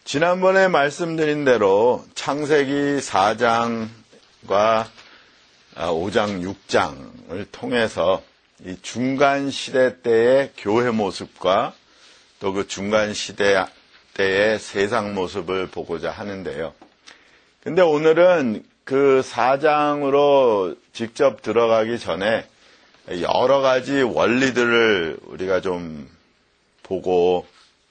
지난번에 말씀드린 대로 창세기 4장과 5장, 6장을 통해서 이 중간 시대 때의 교회 모습과 또 그 중간 시대 때의 세상 모습을 보고자 하는데요. 근데 오늘은 그 4장으로 직접 들어가기 전에 여러 가지 원리들을 우리가 좀 보고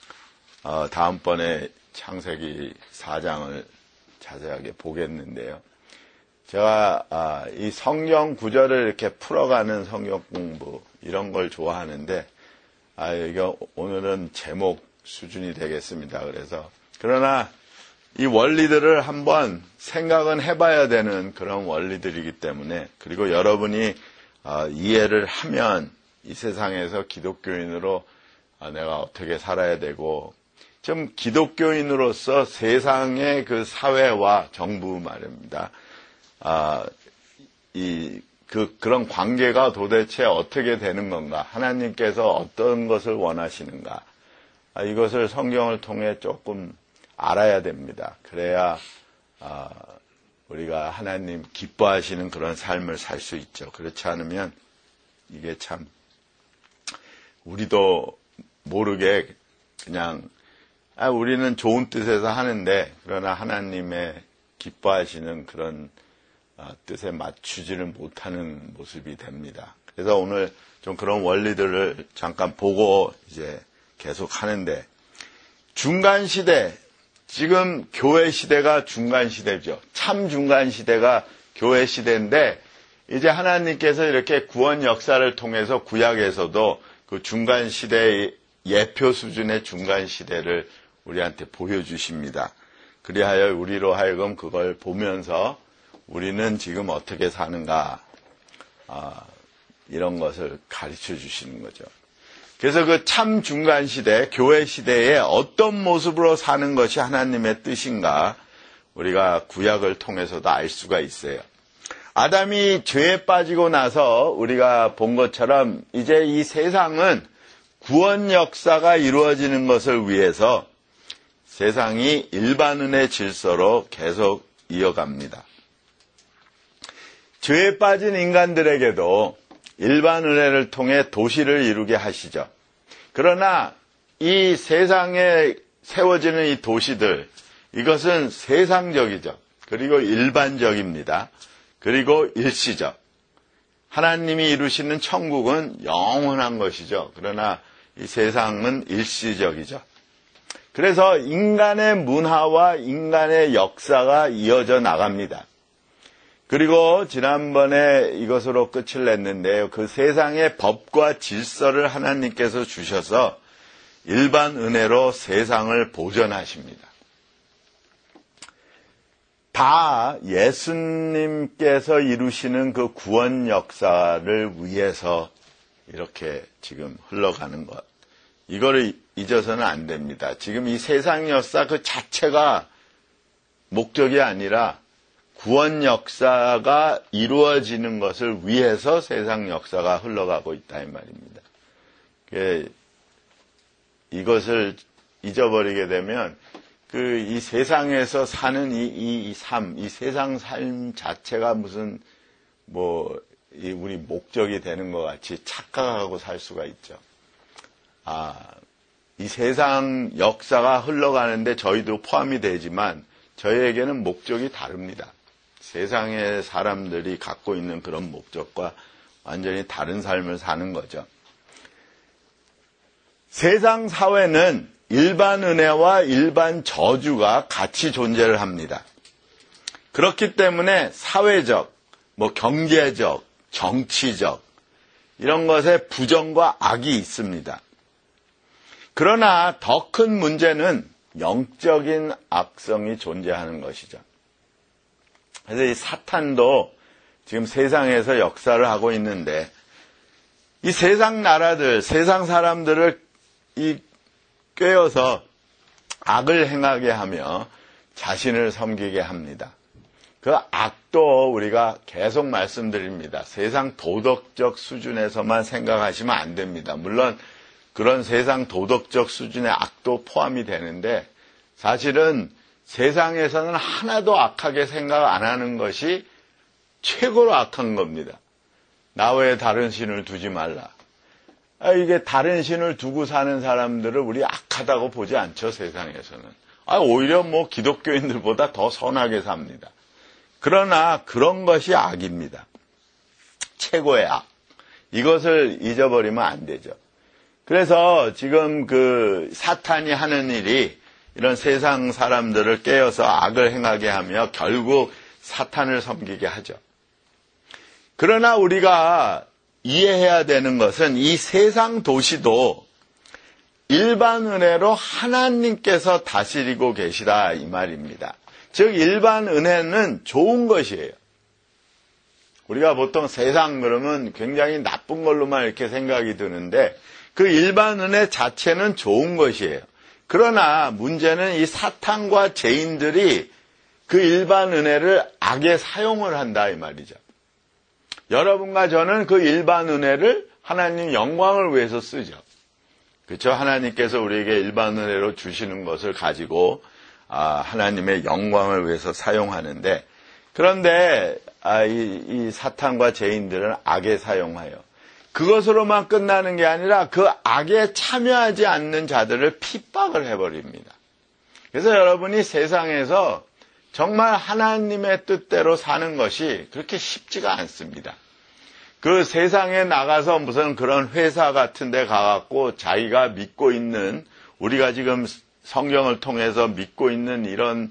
다음번에 창세기 4장을 자세하게 보겠는데요. 제가 이 성경 구절을 이렇게 풀어가는 성경 공부 이런 걸 좋아하는데 이거 오늘은 제목 수준이 되겠습니다. 그러나 이 원리들을 한번 생각은 해봐야 되는 그런 원리들이기 때문에, 그리고 여러분이 이해를 하면 이 세상에서 기독교인으로 내가 어떻게 살아야 되고, 좀 기독교인으로서 세상의 그 사회와 정부 말입니다. 그런 관계가 도대체 어떻게 되는 건가? 하나님께서 어떤 것을 원하시는가? 이것을 성경을 통해 조금 알아야 됩니다. 그래야 우리가 하나님 기뻐하시는 그런 삶을 살 수 있죠. 그렇지 않으면 이게 참 우리도 모르게 그냥 우리는 좋은 뜻에서 하는데, 그러나 하나님의 기뻐하시는 그런 뜻에 맞추지를 못하는 모습이 됩니다. 그래서 오늘 좀 그런 원리들을 잠깐 보고 이제 계속 하는데, 중간 시대, 지금 교회 시대가 중간 시대죠. 참 중간 시대가 교회 시대인데, 이제 하나님께서 이렇게 구원 역사를 통해서 구약에서도 그 중간 시대의 예표 수준의 중간 시대를 우리한테 보여주십니다. 그리하여 우리로 하여금 그걸 보면서 우리는 지금 어떻게 사는가, 이런 것을 가르쳐 주시는 거죠. 그래서 그 참 중간 시대, 교회 시대에 어떤 모습으로 사는 것이 하나님의 뜻인가, 우리가 구약을 통해서도 알 수가 있어요. 아담이 죄에 빠지고 나서 우리가 본 것처럼 이제 이 세상은 구원 역사가 이루어지는 것을 위해서 세상이 일반 은혜 질서로 계속 이어갑니다. 죄에 빠진 인간들에게도 일반 은혜를 통해 도시를 이루게 하시죠. 그러나 이 세상에 세워지는 이 도시들, 이것은 세상적이죠. 그리고 일반적입니다. 그리고 일시적. 하나님이 이루시는 천국은 영원한 것이죠. 그러나 이 세상은 일시적이죠. 그래서 인간의 문화와 인간의 역사가 이어져 나갑니다. 그리고 지난번에 이것으로 끝을 냈는데요. 그 세상의 법과 질서를 하나님께서 주셔서 일반 은혜로 세상을 보존하십니다. 다 예수님께서 이루시는 그 구원 역사를 위해서 이렇게 지금 흘러가는 것. 이거를 잊어서는 안 됩니다. 지금 이 세상 역사 그 자체가 목적이 아니라 구원 역사가 이루어지는 것을 위해서 세상 역사가 흘러가고 있다 이 말입니다. 이것을 잊어버리게 되면 이 세상에서 사는 이 삶, 이 세상 삶 자체가 무슨 우리 목적이 되는 것 같이 착각하고 살 수가 있죠. 이 세상 역사가 흘러가는데 저희도 포함이 되지만 저희에게는 목적이 다릅니다. 세상의 사람들이 갖고 있는 그런 목적과 완전히 다른 삶을 사는 거죠. 세상 사회는 일반 은혜와 일반 저주가 같이 존재를 합니다. 그렇기 때문에 사회적, 경제적, 정치적 이런 것에 부정과 악이 있습니다. 그러나 더 큰 문제는 영적인 악성이 존재하는 것이죠. 그래서 이 사탄도 지금 세상에서 역사를 하고 있는데, 이 세상 나라들, 세상 사람들을 꿰어서 악을 행하게 하며 자신을 섬기게 합니다. 그 악도 우리가 계속 말씀드립니다. 세상 도덕적 수준에서만 생각하시면 안 됩니다. 물론 그런 세상 도덕적 수준의 악도 포함이 되는데, 사실은 세상에서는 하나도 악하게 생각 안 하는 것이 최고로 악한 겁니다. 나 외에 다른 신을 두지 말라. 이게 다른 신을 두고 사는 사람들을 우리 악하다고 보지 않죠, 세상에서는. 오히려 뭐 기독교인들보다 더 선하게 삽니다. 그러나 그런 것이 악입니다. 최고의 악. 이것을 잊어버리면 안 되죠. 그래서 지금 그 사탄이 하는 일이 이런 세상 사람들을 깨어서 악을 행하게 하며 결국 사탄을 섬기게 하죠. 그러나 우리가 이해해야 되는 것은 이 세상 도시도 일반 은혜로 하나님께서 다스리고 계시다 이 말입니다. 즉 일반 은혜는 좋은 것이에요. 우리가 보통 세상 그러면 굉장히 나쁜 걸로만 이렇게 생각이 드는데 그 일반 은혜 자체는 좋은 것이에요. 그러나 문제는 이 사탄과 죄인들이 그 일반 은혜를 악에 사용을 한다 이 말이죠. 여러분과 저는 그 일반 은혜를 하나님 영광을 위해서 쓰죠. 그렇죠? 하나님께서 우리에게 일반 은혜로 주시는 것을 가지고 하나님의 영광을 위해서 사용하는데 그런데 이 사탄과 죄인들은 악에 사용하여 그것으로만 끝나는 게 아니라 그 악에 참여하지 않는 자들을 핍박을 해버립니다. 그래서 여러분이 세상에서 정말 하나님의 뜻대로 사는 것이 그렇게 쉽지가 않습니다. 그 세상에 나가서 무슨 그런 회사 같은 데 가갖고 자기가 믿고 있는 우리가 지금 성경을 통해서 믿고 있는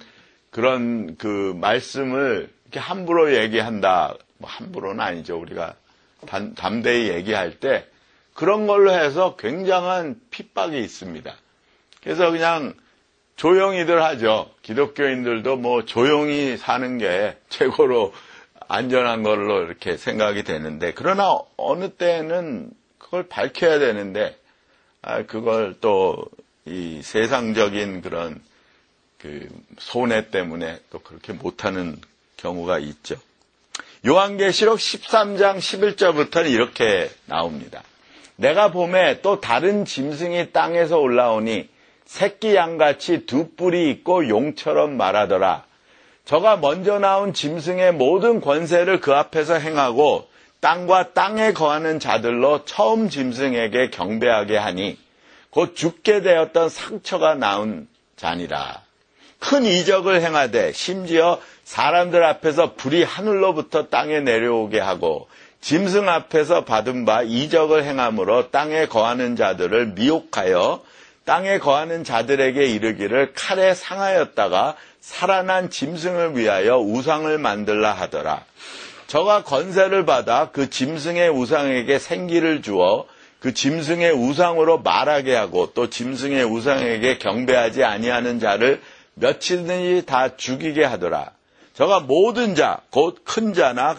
그런 그 말씀을 이렇게 함부로 얘기한다. 뭐 함부로는 아니죠. 우리가 담대히 얘기할 때 그런 걸로 해서 굉장한 핍박이 있습니다. 그래서 그냥 조용히들 하죠. 기독교인들도 뭐 조용히 사는 게 최고로 안전한 걸로 이렇게 생각이 되는데 그러나 어느 때는 그걸 밝혀야 되는데 그걸 또 이 세상적인 그런 그 손해 때문에 또 그렇게 못하는 경우가 있죠. 요한계시록 13장 11절부터는 이렇게 나옵니다. 내가 봄에 또 다른 짐승이 땅에서 올라오니 새끼 양같이 두 뿔이 있고 용처럼 말하더라. 저가 먼저 나온 짐승의 모든 권세를 그 앞에서 행하고 땅과 땅에 거하는 자들로 처음 짐승에게 경배하게 하니 곧 죽게 되었던 상처가 나온 자니라. 큰 이적을 행하되 심지어 사람들 앞에서 불이 하늘로부터 땅에 내려오게 하고 짐승 앞에서 받은 바 이적을 행함으로 땅에 거하는 자들을 미혹하여 땅에 거하는 자들에게 이르기를 칼에 상하였다가 살아난 짐승을 위하여 우상을 만들라 하더라. 저가 권세를 받아 그 짐승의 우상에게 생기를 주어 그 짐승의 우상으로 말하게 하고 또 짐승의 우상에게 경배하지 아니하는 자를 며칠든지 다 죽이게 하더라. 저가 모든 자, 곧 큰 자나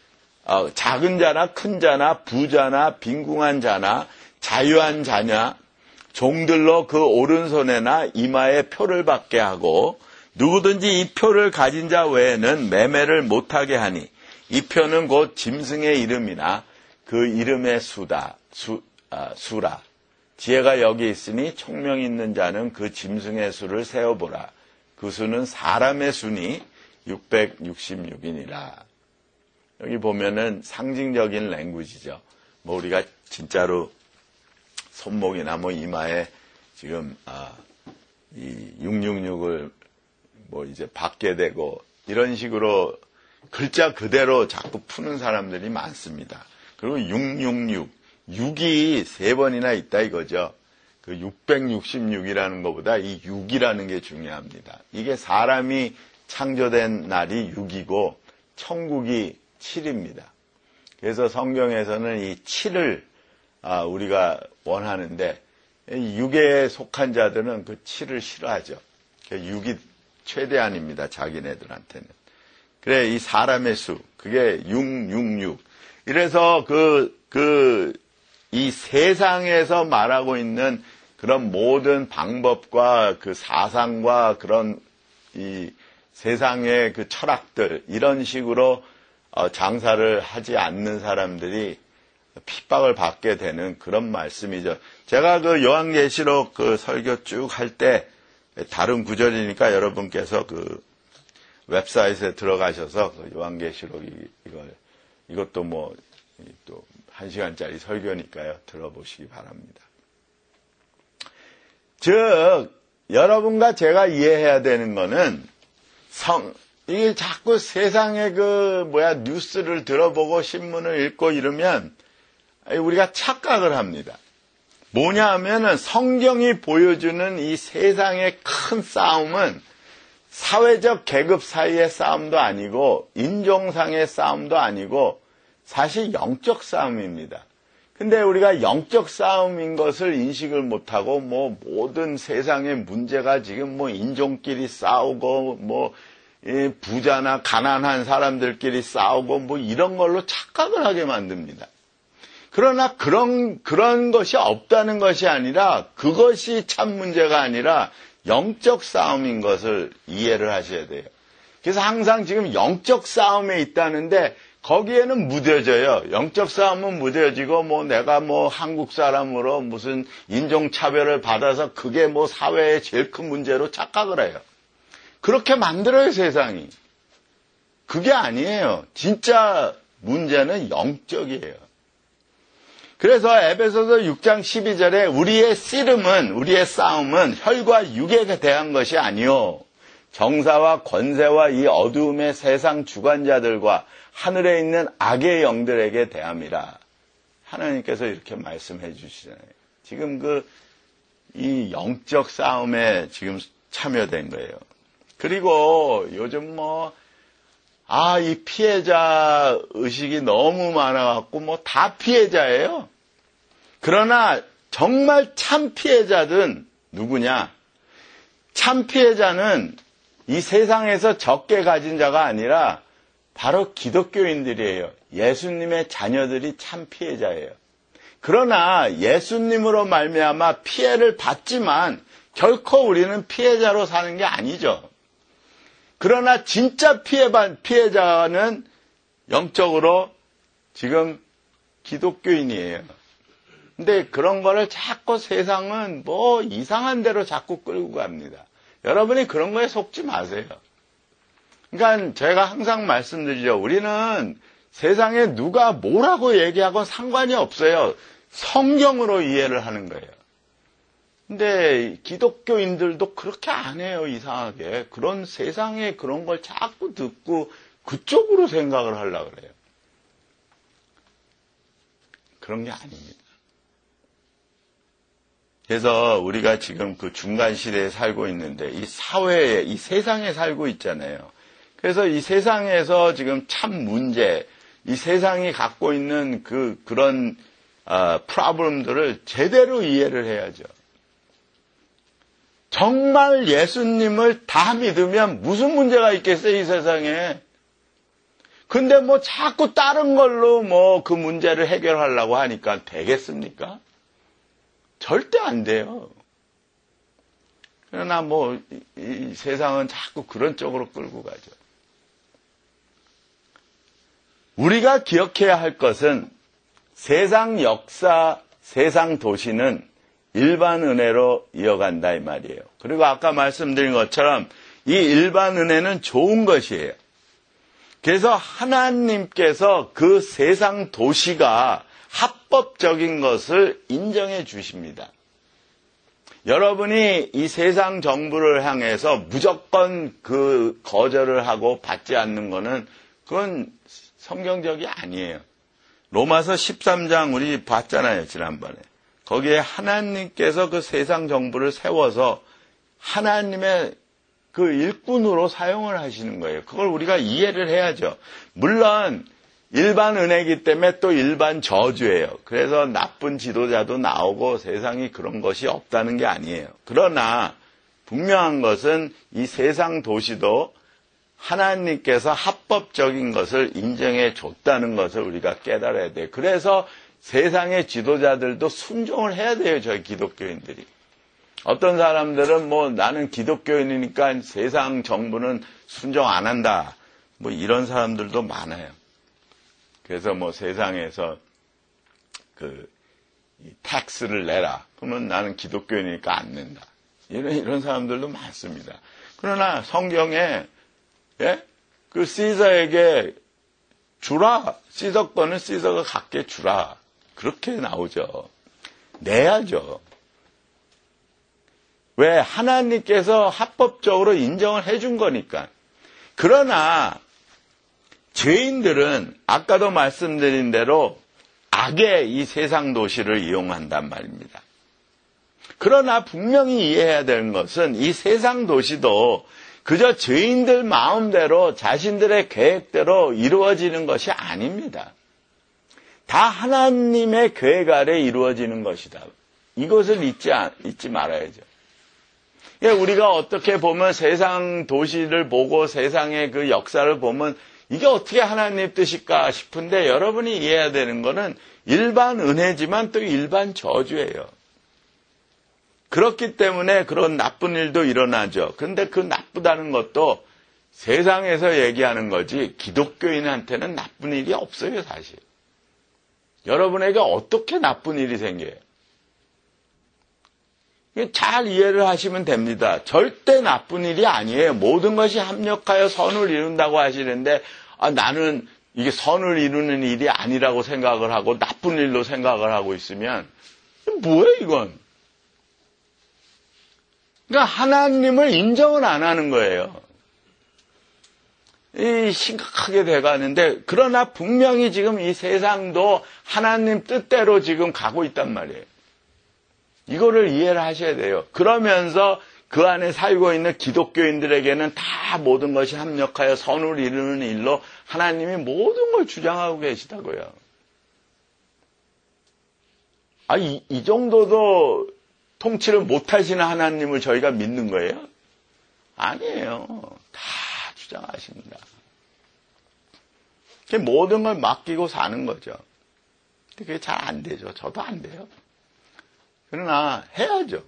작은 자나 큰 자나 부자나 빈궁한 자나 자유한 자냐 종들로 그 오른손에나 이마에 표를 받게 하고 누구든지 이 표를 가진 자 외에는 매매를 못하게 하니 이 표는 곧 짐승의 이름이나 그 이름의 수라. 지혜가 여기 있으니 총명 있는 자는 그 짐승의 수를 세어보라. 그 수는 사람의 수니 666이니라. 여기 보면은 상징적인 랭귀지죠. 뭐 우리가 진짜로 손목이나 뭐 이마에 지금 이 666을 뭐 이제 받게 되고 이런 식으로 글자 그대로 자꾸 푸는 사람들이 많습니다. 그리고 666, 6이 3번이나 있다 이거죠. 그 666이라는 것보다 이 6이라는 게 중요합니다. 이게 사람이 창조된 날이 6이고 천국이 7입니다. 그래서 성경에서는 이 7을 우리가 원하는데 6에 속한 자들은 그 7을 싫어하죠. 6이 최대한입니다. 자기네들한테는. 그래 이 사람의 수 그게 666. 이래서 이 세상에서 말하고 있는 그런 모든 방법과 그 사상과 그런 이 세상의 그 철학들 이런 식으로 장사를 하지 않는 사람들이 핍박을 받게 되는 그런 말씀이죠. 제가 그 요한계시록 그 설교 쭉 할 때 다른 구절이니까 여러분께서 그 웹사이트에 들어가셔서 그 요한계시록 이것도 뭐 또 1시간짜리 설교니까요. 들어보시기 바랍니다. 즉 여러분과 제가 이해해야 되는 거는 이게 자꾸 세상에 뉴스를 들어보고 신문을 읽고 이러면 우리가 착각을 합니다. 뭐냐 하면은 성경이 보여주는 이 세상의 큰 싸움은 사회적 계급 사이의 싸움도 아니고 인종상의 싸움도 아니고 사실 영적 싸움입니다. 근데 우리가 영적 싸움인 것을 인식을 못하고 모든 세상의 문제가 지금 인종끼리 싸우고 부자나 가난한 사람들끼리 싸우고 이런 걸로 착각을 하게 만듭니다. 그러나 그런 것이 없다는 것이 아니라 그것이 참 문제가 아니라 영적 싸움인 것을 이해를 하셔야 돼요. 그래서 항상 지금 영적 싸움에 있다는데 거기에는 무뎌져요. 영적 싸움은 무뎌지고 내가 한국 사람으로 무슨 인종차별을 받아서 그게 사회의 제일 큰 문제로 착각을 해요. 그렇게 만들어요, 세상이. 그게 아니에요. 진짜 문제는 영적이에요. 그래서 에베소서 6장 12절에 우리의 싸움은 혈과 육에 대한 것이 아니요 정사와 권세와 이 어두움의 세상 주관자들과 하늘에 있는 악의 영들에게 대함이라. 하나님께서 이렇게 말씀해 주시잖아요. 지금 이 영적 싸움에 지금 참여된 거예요. 그리고 요즘 이 피해자 의식이 너무 많아갖고 다 피해자예요. 그러나 정말 참 피해자든 누구냐? 참 피해자는 이 세상에서 적게 가진 자가 아니라 바로 기독교인들이에요. 예수님의 자녀들이 참 피해자예요. 그러나 예수님으로 말미암아 피해를 받지만 결코 우리는 피해자로 사는 게 아니죠. 그러나 진짜 피해자는 영적으로 지금 기독교인이에요. 근데 그런 거를 자꾸 세상은 이상한 대로 자꾸 끌고 갑니다. 여러분이 그런 거에 속지 마세요. 그러니까 제가 항상 말씀드리죠. 우리는 세상에 누가 뭐라고 얘기하건 상관이 없어요. 성경으로 이해를 하는 거예요. 근데 기독교인들도 그렇게 안 해요, 이상하게. 그런 세상에 그런 걸 자꾸 듣고 그쪽으로 생각을 하려고 그래요. 그런 게 아닙니다. 그래서 우리가 지금 그 중간 시대에 살고 있는데 이 사회에, 이 세상에 살고 있잖아요. 그래서 이 세상에서 지금 참 문제, 이 세상이 갖고 있는 그런 프로블럼들을 제대로 이해를 해야죠. 정말 예수님을 다 믿으면 무슨 문제가 있겠어요, 이 세상에. 근데 자꾸 다른 걸로 그 문제를 해결하려고 하니까 되겠습니까? 절대 안 돼요. 그러나 이 세상은 자꾸 그런 쪽으로 끌고 가죠. 우리가 기억해야 할 것은 세상 역사, 세상 도시는 일반 은혜로 이어간다 이 말이에요. 그리고 아까 말씀드린 것처럼 이 일반 은혜는 좋은 것이에요. 그래서 하나님께서 그 세상 도시가 합법적인 것을 인정해 주십니다. 여러분이 이 세상 정부를 향해서 무조건 거절을 하고 받지 않는 것은 그건 성경적이 아니에요. 로마서 13장 우리 봤잖아요, 지난번에. 거기에 하나님께서 그 세상 정부를 세워서 하나님의 그 일꾼으로 사용을 하시는 거예요. 그걸 우리가 이해를 해야죠. 물론 일반 은혜이기 때문에 또 일반 저주예요. 그래서 나쁜 지도자도 나오고 세상이 그런 것이 없다는 게 아니에요. 그러나 분명한 것은 이 세상 도시도 하나님께서 합법적인 것을 인정해 줬다는 것을 우리가 깨달아야 돼요. 그래서 세상의 지도자들도 순종을 해야 돼요, 저희 기독교인들이. 어떤 사람들은 나는 기독교인이니까 세상 정부는 순종 안 한다. 이런 사람들도 많아요. 그래서 세상에서 이 텍스를 내라. 그러면 나는 기독교인이니까 안 낸다. 이런 사람들도 많습니다. 그러나 성경에, 예? 그 시저에게 주라. 시저 거는 시저가 갖게 주라. 그렇게 나오죠. 내야죠. 왜? 하나님께서 합법적으로 인정을 해준 거니까. 그러나 죄인들은 아까도 말씀드린 대로 악의 이 세상 도시를 이용한단 말입니다. 그러나 분명히 이해해야 되는 것은 이 세상 도시도 그저 죄인들 마음대로 자신들의 계획대로 이루어지는 것이 아닙니다. 다 하나님의 계획 아래 이루어지는 것이다. 이것을 잊지 말아야죠. 우리가 어떻게 보면 세상 도시를 보고 세상의 그 역사를 보면 이게 어떻게 하나님 뜻일까 싶은데 여러분이 이해해야 되는 것은 일반 은혜지만 또 일반 저주예요. 그렇기 때문에 그런 나쁜 일도 일어나죠. 그런데 그 나쁘다는 것도 세상에서 얘기하는 거지 기독교인한테는 나쁜 일이 없어요, 사실. 여러분에게 어떻게 나쁜 일이 생겨요? 잘 이해를 하시면 됩니다. 절대 나쁜 일이 아니에요. 모든 것이 합력하여 선을 이룬다고 하시는데 나는 이게 선을 이루는 일이 아니라고 생각을 하고 나쁜 일로 생각을 하고 있으면 뭐예요, 이건? 그러니까 하나님을 인정을 안 하는 거예요. 심각하게 돼가는데 그러나 분명히 지금 이 세상도 하나님 뜻대로 지금 가고 있단 말이에요. 이거를 이해를 하셔야 돼요. 그러면서 그 안에 살고 있는 기독교인들에게는 다 모든 것이 합력하여 선을 이루는 일로 하나님이 모든 걸 주장하고 계시다고요. 이 정도도 통치를 못하시는 하나님을 저희가 믿는 거예요? 아니에요. 다 주장하십니다. 모든 걸 맡기고 사는 거죠. 근데 그게 잘 안 되죠. 저도 안 돼요. 그러나 해야죠.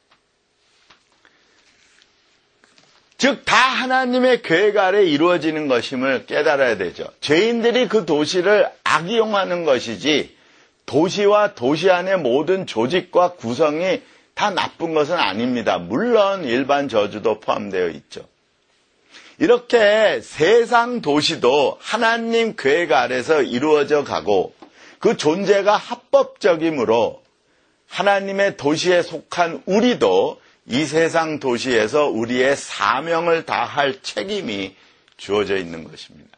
즉 다 하나님의 계획 아래 이루어지는 것임을 깨달아야 되죠. 죄인들이 그 도시를 악이용하는 것이지 도시와 도시 안의 모든 조직과 구성이 다 나쁜 것은 아닙니다. 물론 일반 저주도 포함되어 있죠. 이렇게 세상 도시도 하나님 계획 아래서 이루어져 가고 그 존재가 합법적이므로 하나님의 도시에 속한 우리도 이 세상 도시에서 우리의 사명을 다할 책임이 주어져 있는 것입니다.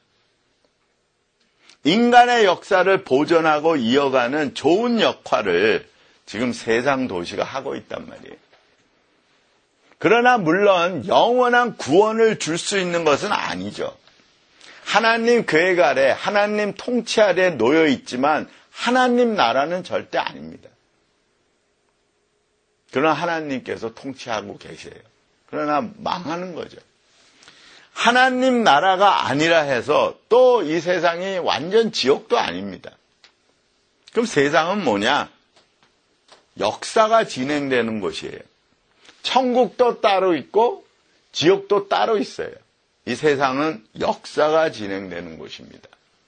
인간의 역사를 보존하고 이어가는 좋은 역할을 지금 세상 도시가 하고 있단 말이에요. 그러나 물론 영원한 구원을 줄 수 있는 것은 아니죠. 하나님 계획 아래, 하나님 통치 아래 놓여 있지만 하나님 나라는 절대 아닙니다. 그러나 하나님께서 통치하고 계세요. 그러나 망하는 거죠. 하나님 나라가 아니라 해서 또 이 세상이 완전 지옥도 아닙니다. 그럼 세상은 뭐냐? 역사가 진행되는 곳이에요. 천국도 따로 있고 지옥도 따로 있어요. 이 세상은 역사가 진행되는 곳입니다.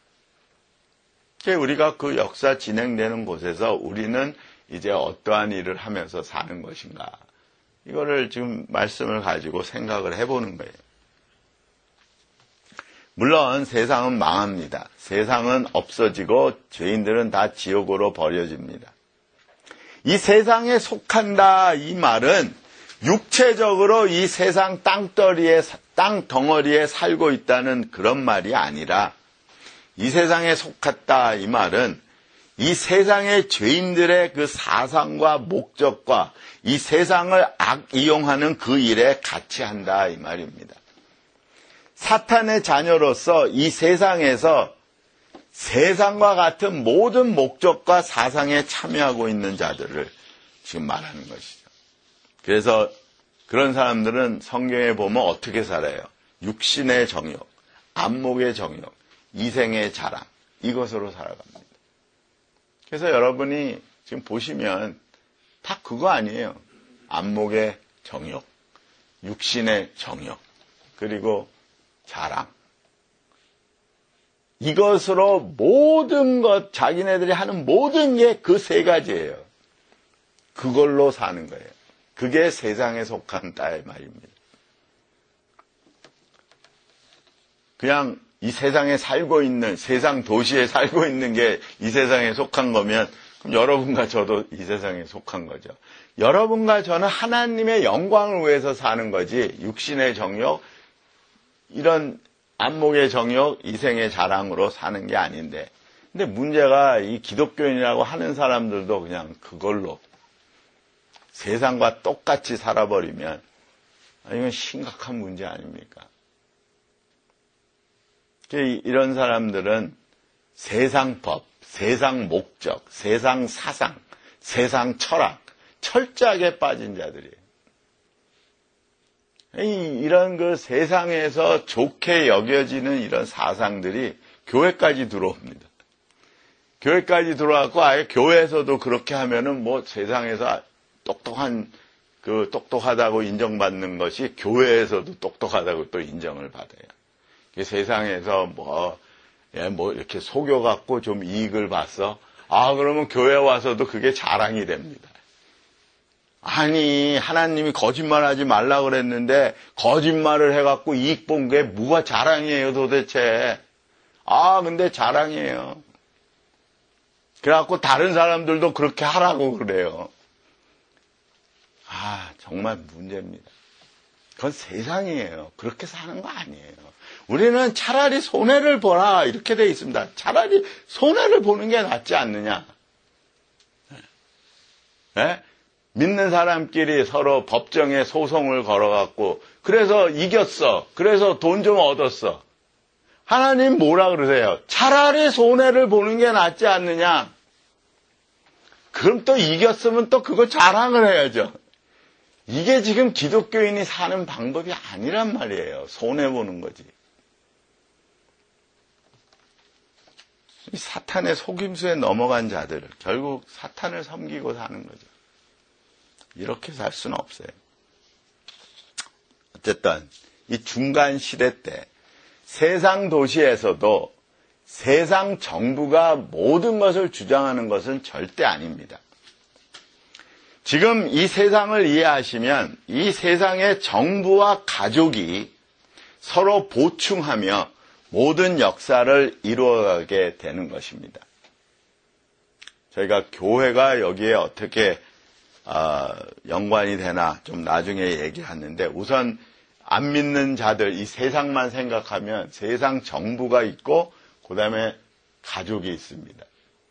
우리가 그 역사 진행되는 곳에서 우리는 이제 어떠한 일을 하면서 사는 것인가. 이거를 지금 말씀을 가지고 생각을 해보는 거예요. 물론 세상은 망합니다. 세상은 없어지고 죄인들은 다 지옥으로 버려집니다. 이 세상에 속한다 이 말은 육체적으로 이 세상 땅 덩어리에 살고 있다는 그런 말이 아니라 이 세상에 속했다 이 말은 이 세상의 죄인들의 그 사상과 목적과 이 세상을 악이용하는 그 일에 같이 한다 이 말입니다. 사탄의 자녀로서 이 세상에서 세상과 같은 모든 목적과 사상에 참여하고 있는 자들을 지금 말하는 것이죠. 그래서 그런 사람들은 성경에 보면 어떻게 살아요? 육신의 정욕, 안목의 정욕, 이생의 자랑, 이것으로 살아갑니다. 그래서 여러분이 지금 보시면 다 그거 아니에요. 안목의 정욕, 육신의 정욕, 그리고 자랑. 이것으로 모든 것, 자기네들이 하는 모든 게 그 세 가지예요. 그걸로 사는 거예요. 그게 세상에 속한다 이 말입니다. 그냥 이 세상에 살고 있는, 세상 도시에 살고 있는 게 이 세상에 속한 거면 그럼 여러분과 저도 이 세상에 속한 거죠. 여러분과 저는 하나님의 영광을 위해서 사는 거지 육신의 정욕, 이런 안목의 정욕, 이생의 자랑으로 사는 게 아닌데, 근데 문제가 이 기독교인이라고 하는 사람들도 그냥 그걸로 세상과 똑같이 살아버리면 이건 심각한 문제 아닙니까? 이런 사람들은 세상 법, 세상 목적, 세상 사상, 세상 철학, 철저하게 빠진 자들이에요. 이런 그 세상에서 좋게 여겨지는 이런 사상들이 교회까지 들어옵니다. 교회까지 들어와서 아예 교회에서도 그렇게 하면은 뭐 세상에서 똑똑하다고 인정받는 것이 교회에서도 똑똑하다고 또 인정을 받아요. 세상에서 이렇게 속여갖고 좀 이익을 봤어. 그러면 교회 와서도 그게 자랑이 됩니다. 아니, 하나님이 거짓말하지 말라 그랬는데 거짓말을 해갖고 이익 본 게 뭐가 자랑이에요 도대체. 근데 자랑이에요. 그래갖고 다른 사람들도 그렇게 하라고 그래요. 정말 문제입니다. 그건 세상이에요. 그렇게 사는 거 아니에요. 우리는 차라리 손해를 보라 이렇게 돼 있습니다. 차라리 손해를 보는 게 낫지 않느냐. 네? 믿는 사람끼리 서로 법정에 소송을 걸어갖고 그래서 이겼어. 그래서 돈 좀 얻었어. 하나님 뭐라 그러세요? 차라리 손해를 보는 게 낫지 않느냐. 그럼 또 이겼으면 또 그거 자랑을 해야죠. 이게 지금 기독교인이 사는 방법이 아니란 말이에요. 손해보는 거지. 이 사탄의 속임수에 넘어간 자들, 결국 사탄을 섬기고 사는 거죠. 이렇게 살 수는 없어요. 어쨌든 이 중간 시대 때 세상 도시에서도 세상 정부가 모든 것을 주장하는 것은 절대 아닙니다. 지금 이 세상을 이해하시면 이 세상의 정부와 가족이 서로 보충하며 모든 역사를 이루어가게 되는 것입니다. 저희가 교회가 여기에 어떻게 연관이 되나 좀 나중에 얘기하는데, 우선 안 믿는 자들, 이 세상만 생각하면 세상 정부가 있고 그 다음에 가족이 있습니다.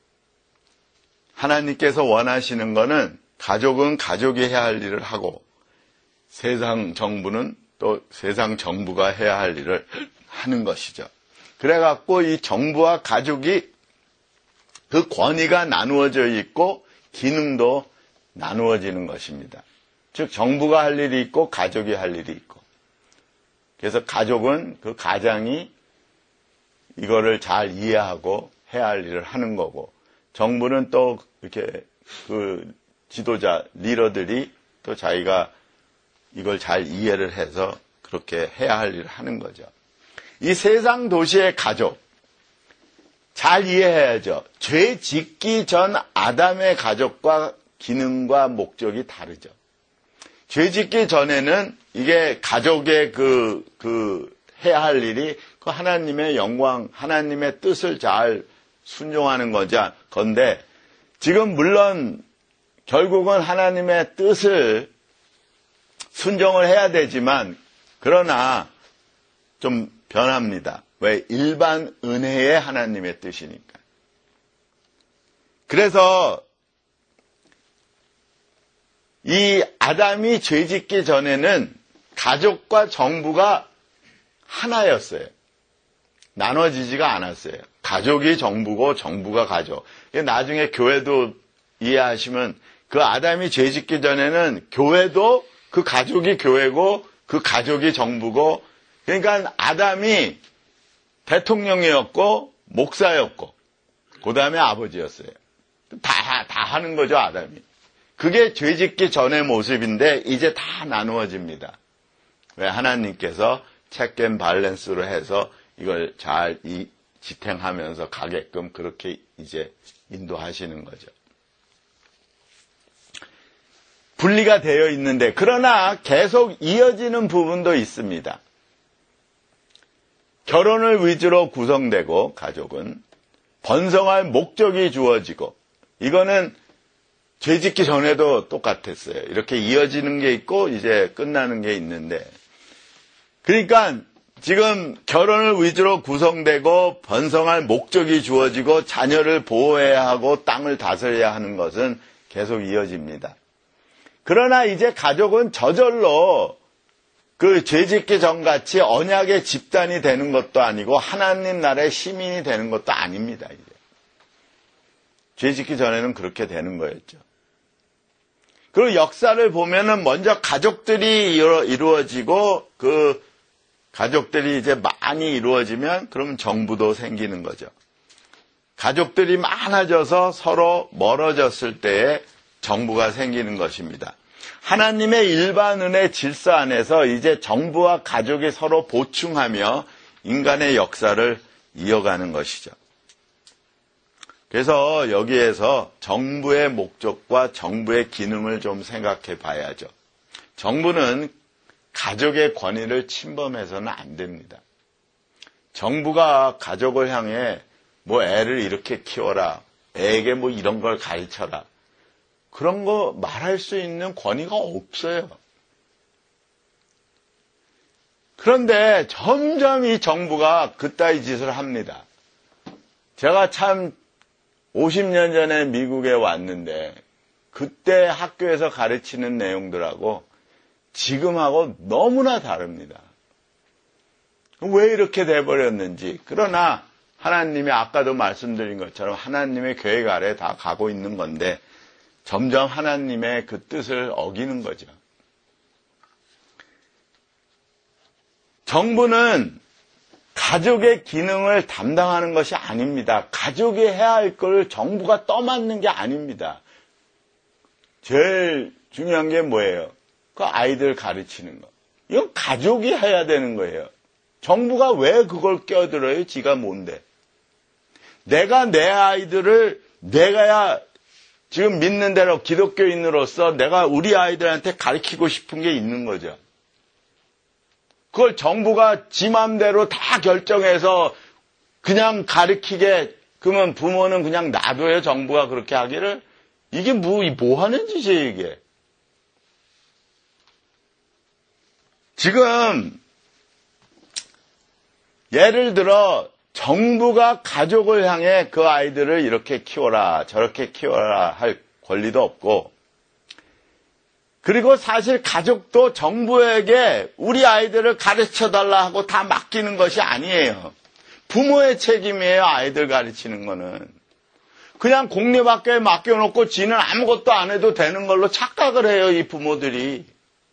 하나님께서 원하시는 거는 가족은 가족이 해야 할 일을 하고 세상 정부는 또 세상 정부가 해야 할 일을 하는 것이죠. 그래갖고 이 정부와 가족이 그 권위가 나누어져 있고 기능도 나누어지는 것입니다. 즉 정부가 할 일이 있고 가족이 할 일이 있고, 그래서 가족은 그 가장이 이거를 잘 이해하고 해야 할 일을 하는 거고, 정부는 또 이렇게 그 지도자, 리더들이 또 자기가 이걸 잘 이해를 해서 그렇게 해야 할 일을 하는 거죠. 이 세상 도시의 가족, 잘 이해해야죠. 죄 짓기 전 아담의 가족과 기능과 목적이 다르죠. 죄 짓기 전에는 이게 가족의 해야 할 일이 그 하나님의 영광, 하나님의 뜻을 잘 순종하는 건데, 지금 물론 결국은 하나님의 뜻을 순종을 해야 되지만, 그러나 좀 변합니다. 왜? 일반 은혜의 하나님의 뜻이니까. 그래서 이 아담이 죄짓기 전에는 가족과 정부가 하나였어요. 나눠지지가 않았어요. 가족이 정부고 정부가 가족. 나중에 교회도 이해하시면 그 아담이 죄짓기 전에는 교회도 그 가족이 교회고 그 가족이 정부고, 그러니까 아담이 대통령이었고 목사였고 그 다음에 아버지였어요. 다 하는 거죠, 아담이. 그게 죄짓기 전의 모습인데 이제 다 나누어집니다. 왜? 하나님께서 체크 앤 밸런스로 해서 이걸 잘 지탱하면서 가게끔 그렇게 이제 인도하시는 거죠. 분리가 되어 있는데, 그러나 계속 이어지는 부분도 있습니다. 결혼을 위주로 구성되고 가족은 번성할 목적이 주어지고, 이거는 죄짓기 전에도 똑같았어요. 이렇게 이어지는 게 있고 이제 끝나는 게 있는데, 그러니까 지금 결혼을 위주로 구성되고 번성할 목적이 주어지고 자녀를 보호해야 하고 땅을 다스려야 하는 것은 계속 이어집니다. 그러나 이제 가족은 저절로 그 죄짓기 전같이 언약의 집단이 되는 것도 아니고 하나님 나라의 시민이 되는 것도 아닙니다. 이제 죄짓기 전에는 그렇게 되는 거였죠. 그리고 역사를 보면은 먼저 가족들이 이루어지고 그 가족들이 이제 많이 이루어지면 그러면 정부도 생기는 거죠. 가족들이 많아져서 서로 멀어졌을 때에 정부가 생기는 것입니다. 하나님의 일반 은혜 질서 안에서 이제 정부와 가족이 서로 보충하며 인간의 역사를 이어가는 것이죠. 그래서 여기에서 정부의 목적과 정부의 기능을 좀 생각해 봐야죠. 정부는 가족의 권위를 침범해서는 안 됩니다. 정부가 가족을 향해 뭐 애를 이렇게 키워라, 애에게 뭐 이런 걸 가르쳐라, 그런 거 말할 수 있는 권위가 없어요. 그런데 점점 이 정부가 그따위 짓을 합니다. 제가 참 50년 전에 미국에 왔는데 그때 학교에서 가르치는 내용들하고 지금하고 너무나 다릅니다. 왜 이렇게 돼버렸는지. 그러나 하나님이 아까도 말씀드린 것처럼 하나님의 계획 아래 다 가고 있는 건데 점점 하나님의 그 뜻을 어기는 거죠. 정부는 가족의 기능을 담당하는 것이 아닙니다. 가족이 해야 할 걸 정부가 떠맡는 게 아닙니다. 제일 중요한 게 뭐예요? 그 아이들 가르치는 거. 이건 가족이 해야 되는 거예요. 정부가 왜 그걸 껴들어요? 지가 뭔데? 내가 내 아이들을 내가야 지금 믿는 대로 기독교인으로서 내가 우리 아이들한테 가르치고 싶은 게 있는 거죠. 그걸 정부가 지 맘대로 다 결정해서 그냥 가르치게, 그러면 부모는 그냥 놔둬요, 정부가 그렇게 하기를? 이게 뭐 하는 짓이에요, 이게? 지금 예를 들어 정부가 가족을 향해 그 아이들을 이렇게 키워라, 저렇게 키워라 할 권리도 없고, 그리고 사실 가족도 정부에게 우리 아이들을 가르쳐달라 하고 다 맡기는 것이 아니에요. 부모의 책임이에요, 아이들 가르치는 거는. 그냥 공립학교에 맡겨놓고 지는 아무것도 안 해도 되는 걸로 착각을 해요, 이 부모들이.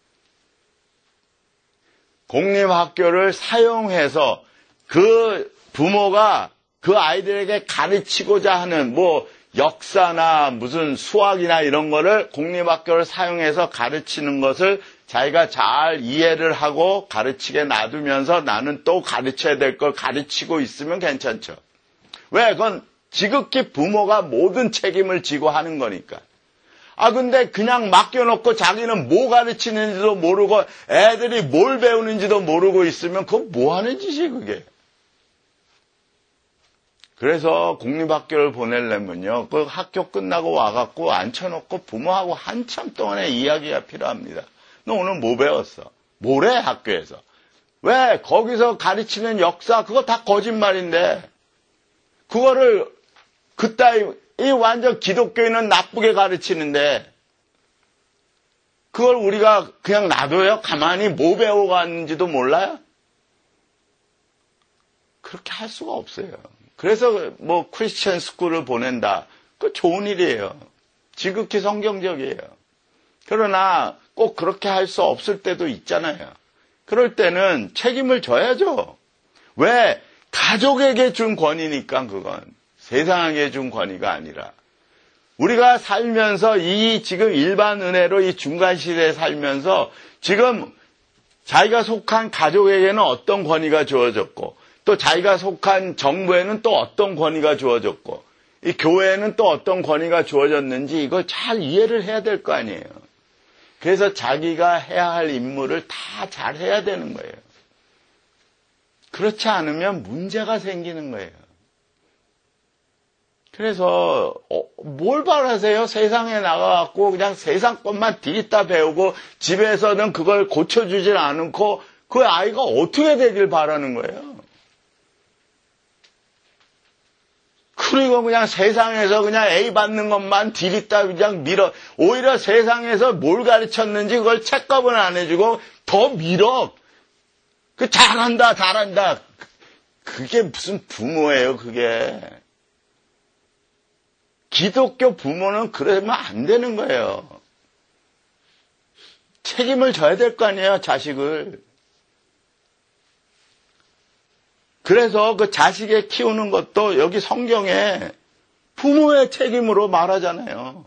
공립학교를 사용해서 그 부모가 그 아이들에게 가르치고자 하는 뭐 역사나 무슨 수학이나 이런 거를 공립학교를 사용해서 가르치는 것을 자기가 잘 이해를 하고 가르치게 놔두면서 나는 또 가르쳐야 될 걸 가르치고 있으면 괜찮죠. 왜? 그건 지극히 부모가 모든 책임을 지고 하는 거니까. 근데 그냥 맡겨놓고 자기는 뭐 가르치는지도 모르고 애들이 뭘 배우는지도 모르고 있으면 그건 뭐 하는 짓이에요, 그게. 그래서 공립학교를 보내려면요, 그 학교 끝나고 와갖고 앉혀놓고 부모하고 한참 동안의 이야기가 필요합니다. 너 오늘 뭐 배웠어? 뭐래, 학교에서? 왜? 거기서 가르치는 역사, 그거 다 거짓말인데, 그거를, 이 완전 기독교인은 나쁘게 가르치는데, 그걸 우리가 그냥 놔둬요? 가만히 뭐 배워갔는지도 몰라요? 그렇게 할 수가 없어요. 그래서 뭐 크리스천 스쿨을 보낸다. 그 좋은 일이에요. 지극히 성경적이에요. 그러나 꼭 그렇게 할 수 없을 때도 있잖아요. 그럴 때는 책임을 져야죠. 왜? 가족에게 준 권위니까 그건. 세상에게 준 권위가 아니라. 우리가 살면서 이 지금 일반 은혜로 이 중간 시대에 살면서 지금 자기가 속한 가족에게는 어떤 권위가 주어졌고 또 자기가 속한 정부에는 또 어떤 권위가 주어졌고 이 교회에는 또 어떤 권위가 주어졌는지 이걸 잘 이해를 해야 될 거 아니에요. 그래서 자기가 해야 할 임무를 다 잘해야 되는 거예요. 그렇지 않으면 문제가 생기는 거예요. 그래서 뭘 바라세요? 세상에 나가갖고 그냥 세상 것만 디리다 배우고 집에서는 그걸 고쳐주질 않고 그 아이가 어떻게 되길 바라는 거예요. 그리고 그냥 세상에서 그냥 A 받는 것만 디리다 그냥 밀어. 오히려 세상에서 뭘 가르쳤는지 그걸 체크업은 안 해주고 더 밀어. 그 잘한다. 그게 무슨 부모예요, 그게. 기독교 부모는 그러면 안 되는 거예요. 책임을 져야 될 거 아니에요, 자식을. 그래서 그 자식을 키우는 것도 여기 성경에 부모의 책임으로 말하잖아요.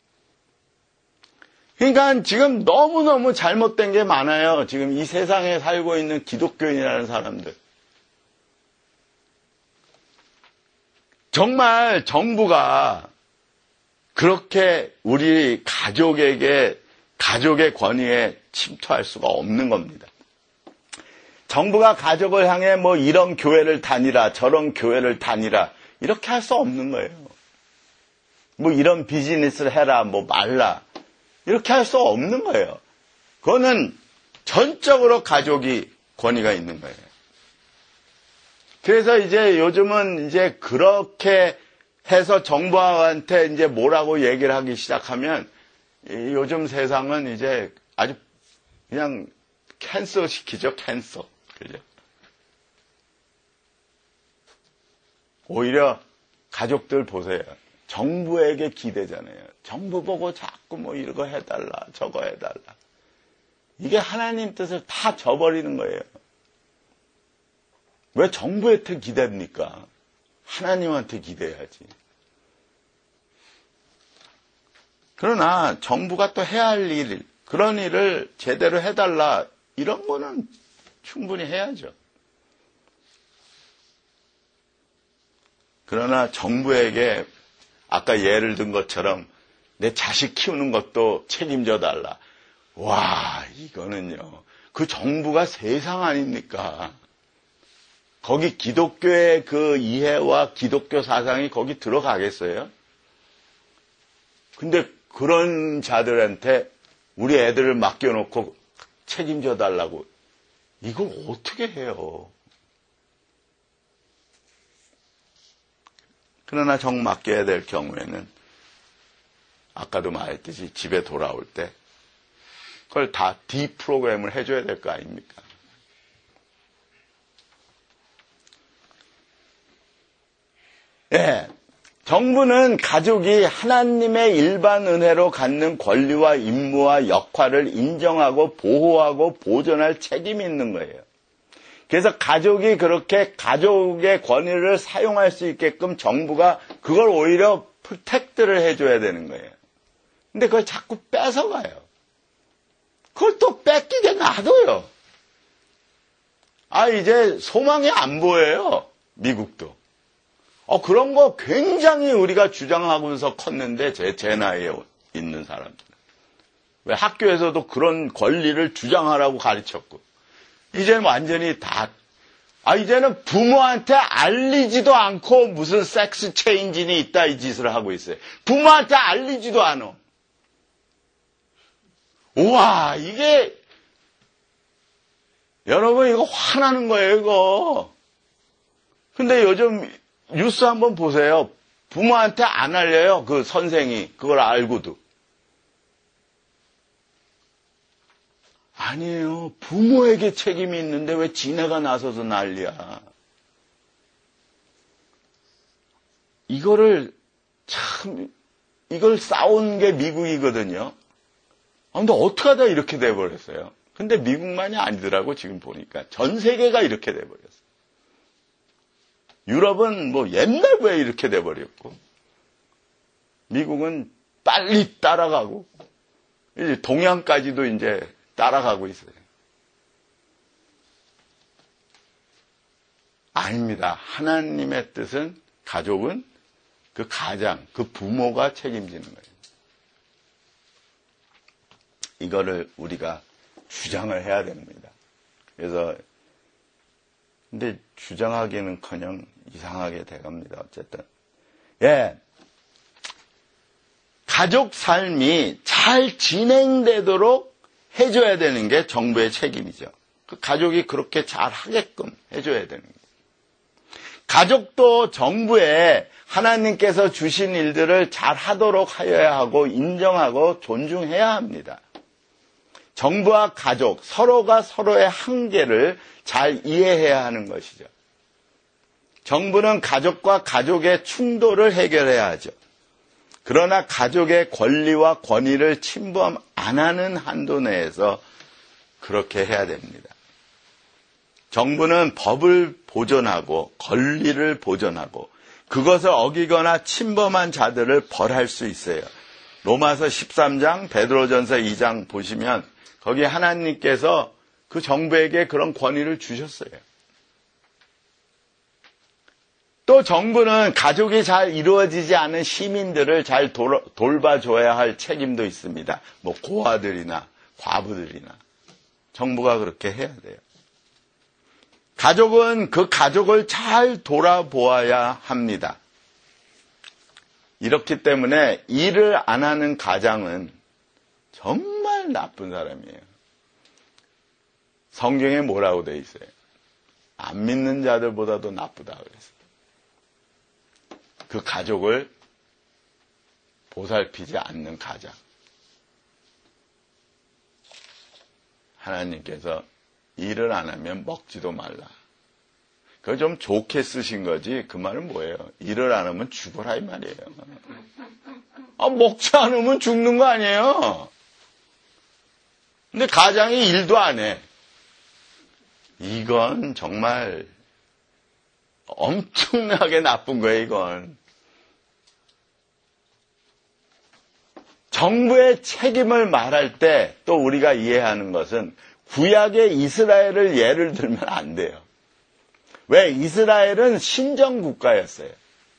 그러니까 지금 너무너무 잘못된 게 많아요. 지금 이 세상에 살고 있는 기독교인이라는 사람들. 정말 정부가 그렇게 우리 가족에게 가족의 권위에 침투할 수가 없는 겁니다. 정부가 가족을 향해 뭐 이런 교회를 다니라 저런 교회를 다니라 이렇게 할 수 없는 거예요. 뭐 이런 비즈니스를 해라 뭐 말라 이렇게 할 수 없는 거예요. 그거는 전적으로 가족이 권위가 있는 거예요. 그래서 이제 요즘은 이제 그렇게 해서 정부한테 이제 뭐라고 얘기를 하기 시작하면 요즘 세상은 이제 아주 그냥 캔서 시키죠, 캔서. 그죠? 오히려 가족들 보세요. 정부에게 기대잖아요. 정부 보고 자꾸 뭐 이거 해달라, 저거 해달라. 이게 하나님 뜻을 다 저버리는 거예요. 왜 정부한테 기대합니까? 하나님한테 기대해야지. 그러나 정부가 또 해야 할 일, 그런 일을 제대로 해달라 이런 거는 충분히 해야죠. 그러나 정부에게 아까 예를 든 것처럼 내 자식 키우는 것도 책임져 달라. 와, 이거는요. 그 정부가 세상 아닙니까? 거기 기독교의 그 이해와 기독교 사상이 거기 들어가겠어요? 근데 그런 자들한테 우리 애들을 맡겨놓고 책임져 달라고 이걸 어떻게 해요? 그러나 정 맡겨야 될 경우에는 아까도 말했듯이 집에 돌아올 때 그걸 다 디프로그램을 해줘야 될 거 아닙니까? 예, 정부는 가족이 하나님의 일반 은혜로 갖는 권리와 임무와 역할을 인정하고 보호하고 보존할 책임이 있는 거예요. 그래서 가족이 그렇게 가족의 권위를 사용할 수 있게끔 정부가 그걸 오히려 프로텍트를 해줘야 되는 거예요. 근데 그걸 자꾸 뺏어가요. 그걸 또 뺏기게 놔둬요. 이제 소망이 안 보여요. 미국도. 그런 거 굉장히 우리가 주장하면서 컸는데, 제 나이에 있는 사람들은. 왜 학교에서도 그런 권리를 주장하라고 가르쳤고, 이제는 완전히 이제는 부모한테 알리지도 않고 무슨 섹스 체인진이 있다 이 짓을 하고 있어요. 부모한테 알리지도 않아. 우와, 여러분 이거 화나는 거예요, 이거. 근데 요즘 뉴스 한번 보세요. 부모한테 안 알려요. 그 선생이. 그걸 알고도. 아니에요. 부모에게 책임이 있는데 왜 지네가 나서서 난리야. 이걸 싸운 게 미국이거든요. 근데 어떻게 하다 이렇게 돼버렸어요. 근데 미국만이 아니더라고, 지금 보니까. 전 세계가 이렇게 돼버렸어요. 유럽은 뭐 옛날 왜 이렇게 돼버렸고, 미국은 빨리 따라가고, 이제 동양까지도 이제 따라가고 있어요. 아닙니다. 하나님의 뜻은 가족은 그 가장, 그 부모가 책임지는 거예요. 이거를 우리가 주장을 해야 됩니다. 그래서 근데 주장하기는커녕 이상하게 돼갑니다. 어쨌든 가족 삶이 잘 진행되도록 해줘야 되는 게 정부의 책임이죠. 그 가족이 그렇게 잘 하게끔 해줘야 되는 거예요. 가족도 정부에 하나님께서 주신 일들을 잘 하도록 하여야 하고 인정하고 존중해야 합니다. 정부와 가족, 서로가 서로의 한계를 잘 이해해야 하는 것이죠. 정부는 가족과 가족의 충돌을 해결해야 하죠. 그러나 가족의 권리와 권위를 침범 안 하는 한도 내에서 그렇게 해야 됩니다. 정부는 법을 보존하고 권리를 보존하고 그것을 어기거나 침범한 자들을 벌할 수 있어요. 로마서 13장, 베드로전서 2장 보시면 거기 하나님께서 그 정부에게 그런 권위를 주셨어요. 또 정부는 가족이 잘 이루어지지 않은 시민들을 잘 돌봐줘야 할 책임도 있습니다. 뭐 고아들이나 과부들이나 정부가 그렇게 해야 돼요. 가족은 그 가족을 잘 돌아보아야 합니다. 이렇기 때문에 일을 안 하는 가장은 정말 나쁜 사람이에요. 성경에 뭐라고 돼 있어요? 안 믿는 자들보다도 나쁘다 그랬어요. 그 가족을 보살피지 않는 가장. 하나님께서 일을 안 하면 먹지도 말라. 그걸 좀 좋게 쓰신 거지 그 말은 뭐예요? 일을 안 하면 죽어라 이 말이에요. 먹지 않으면 죽는 거 아니에요? 근데 가장이 일도 안 해. 이건 정말 엄청나게 나쁜 거예요, 이건. 정부의 책임을 말할 때 또 우리가 이해하는 것은 구약의 이스라엘을 예를 들면 안 돼요. 왜? 이스라엘은 신정국가였어요.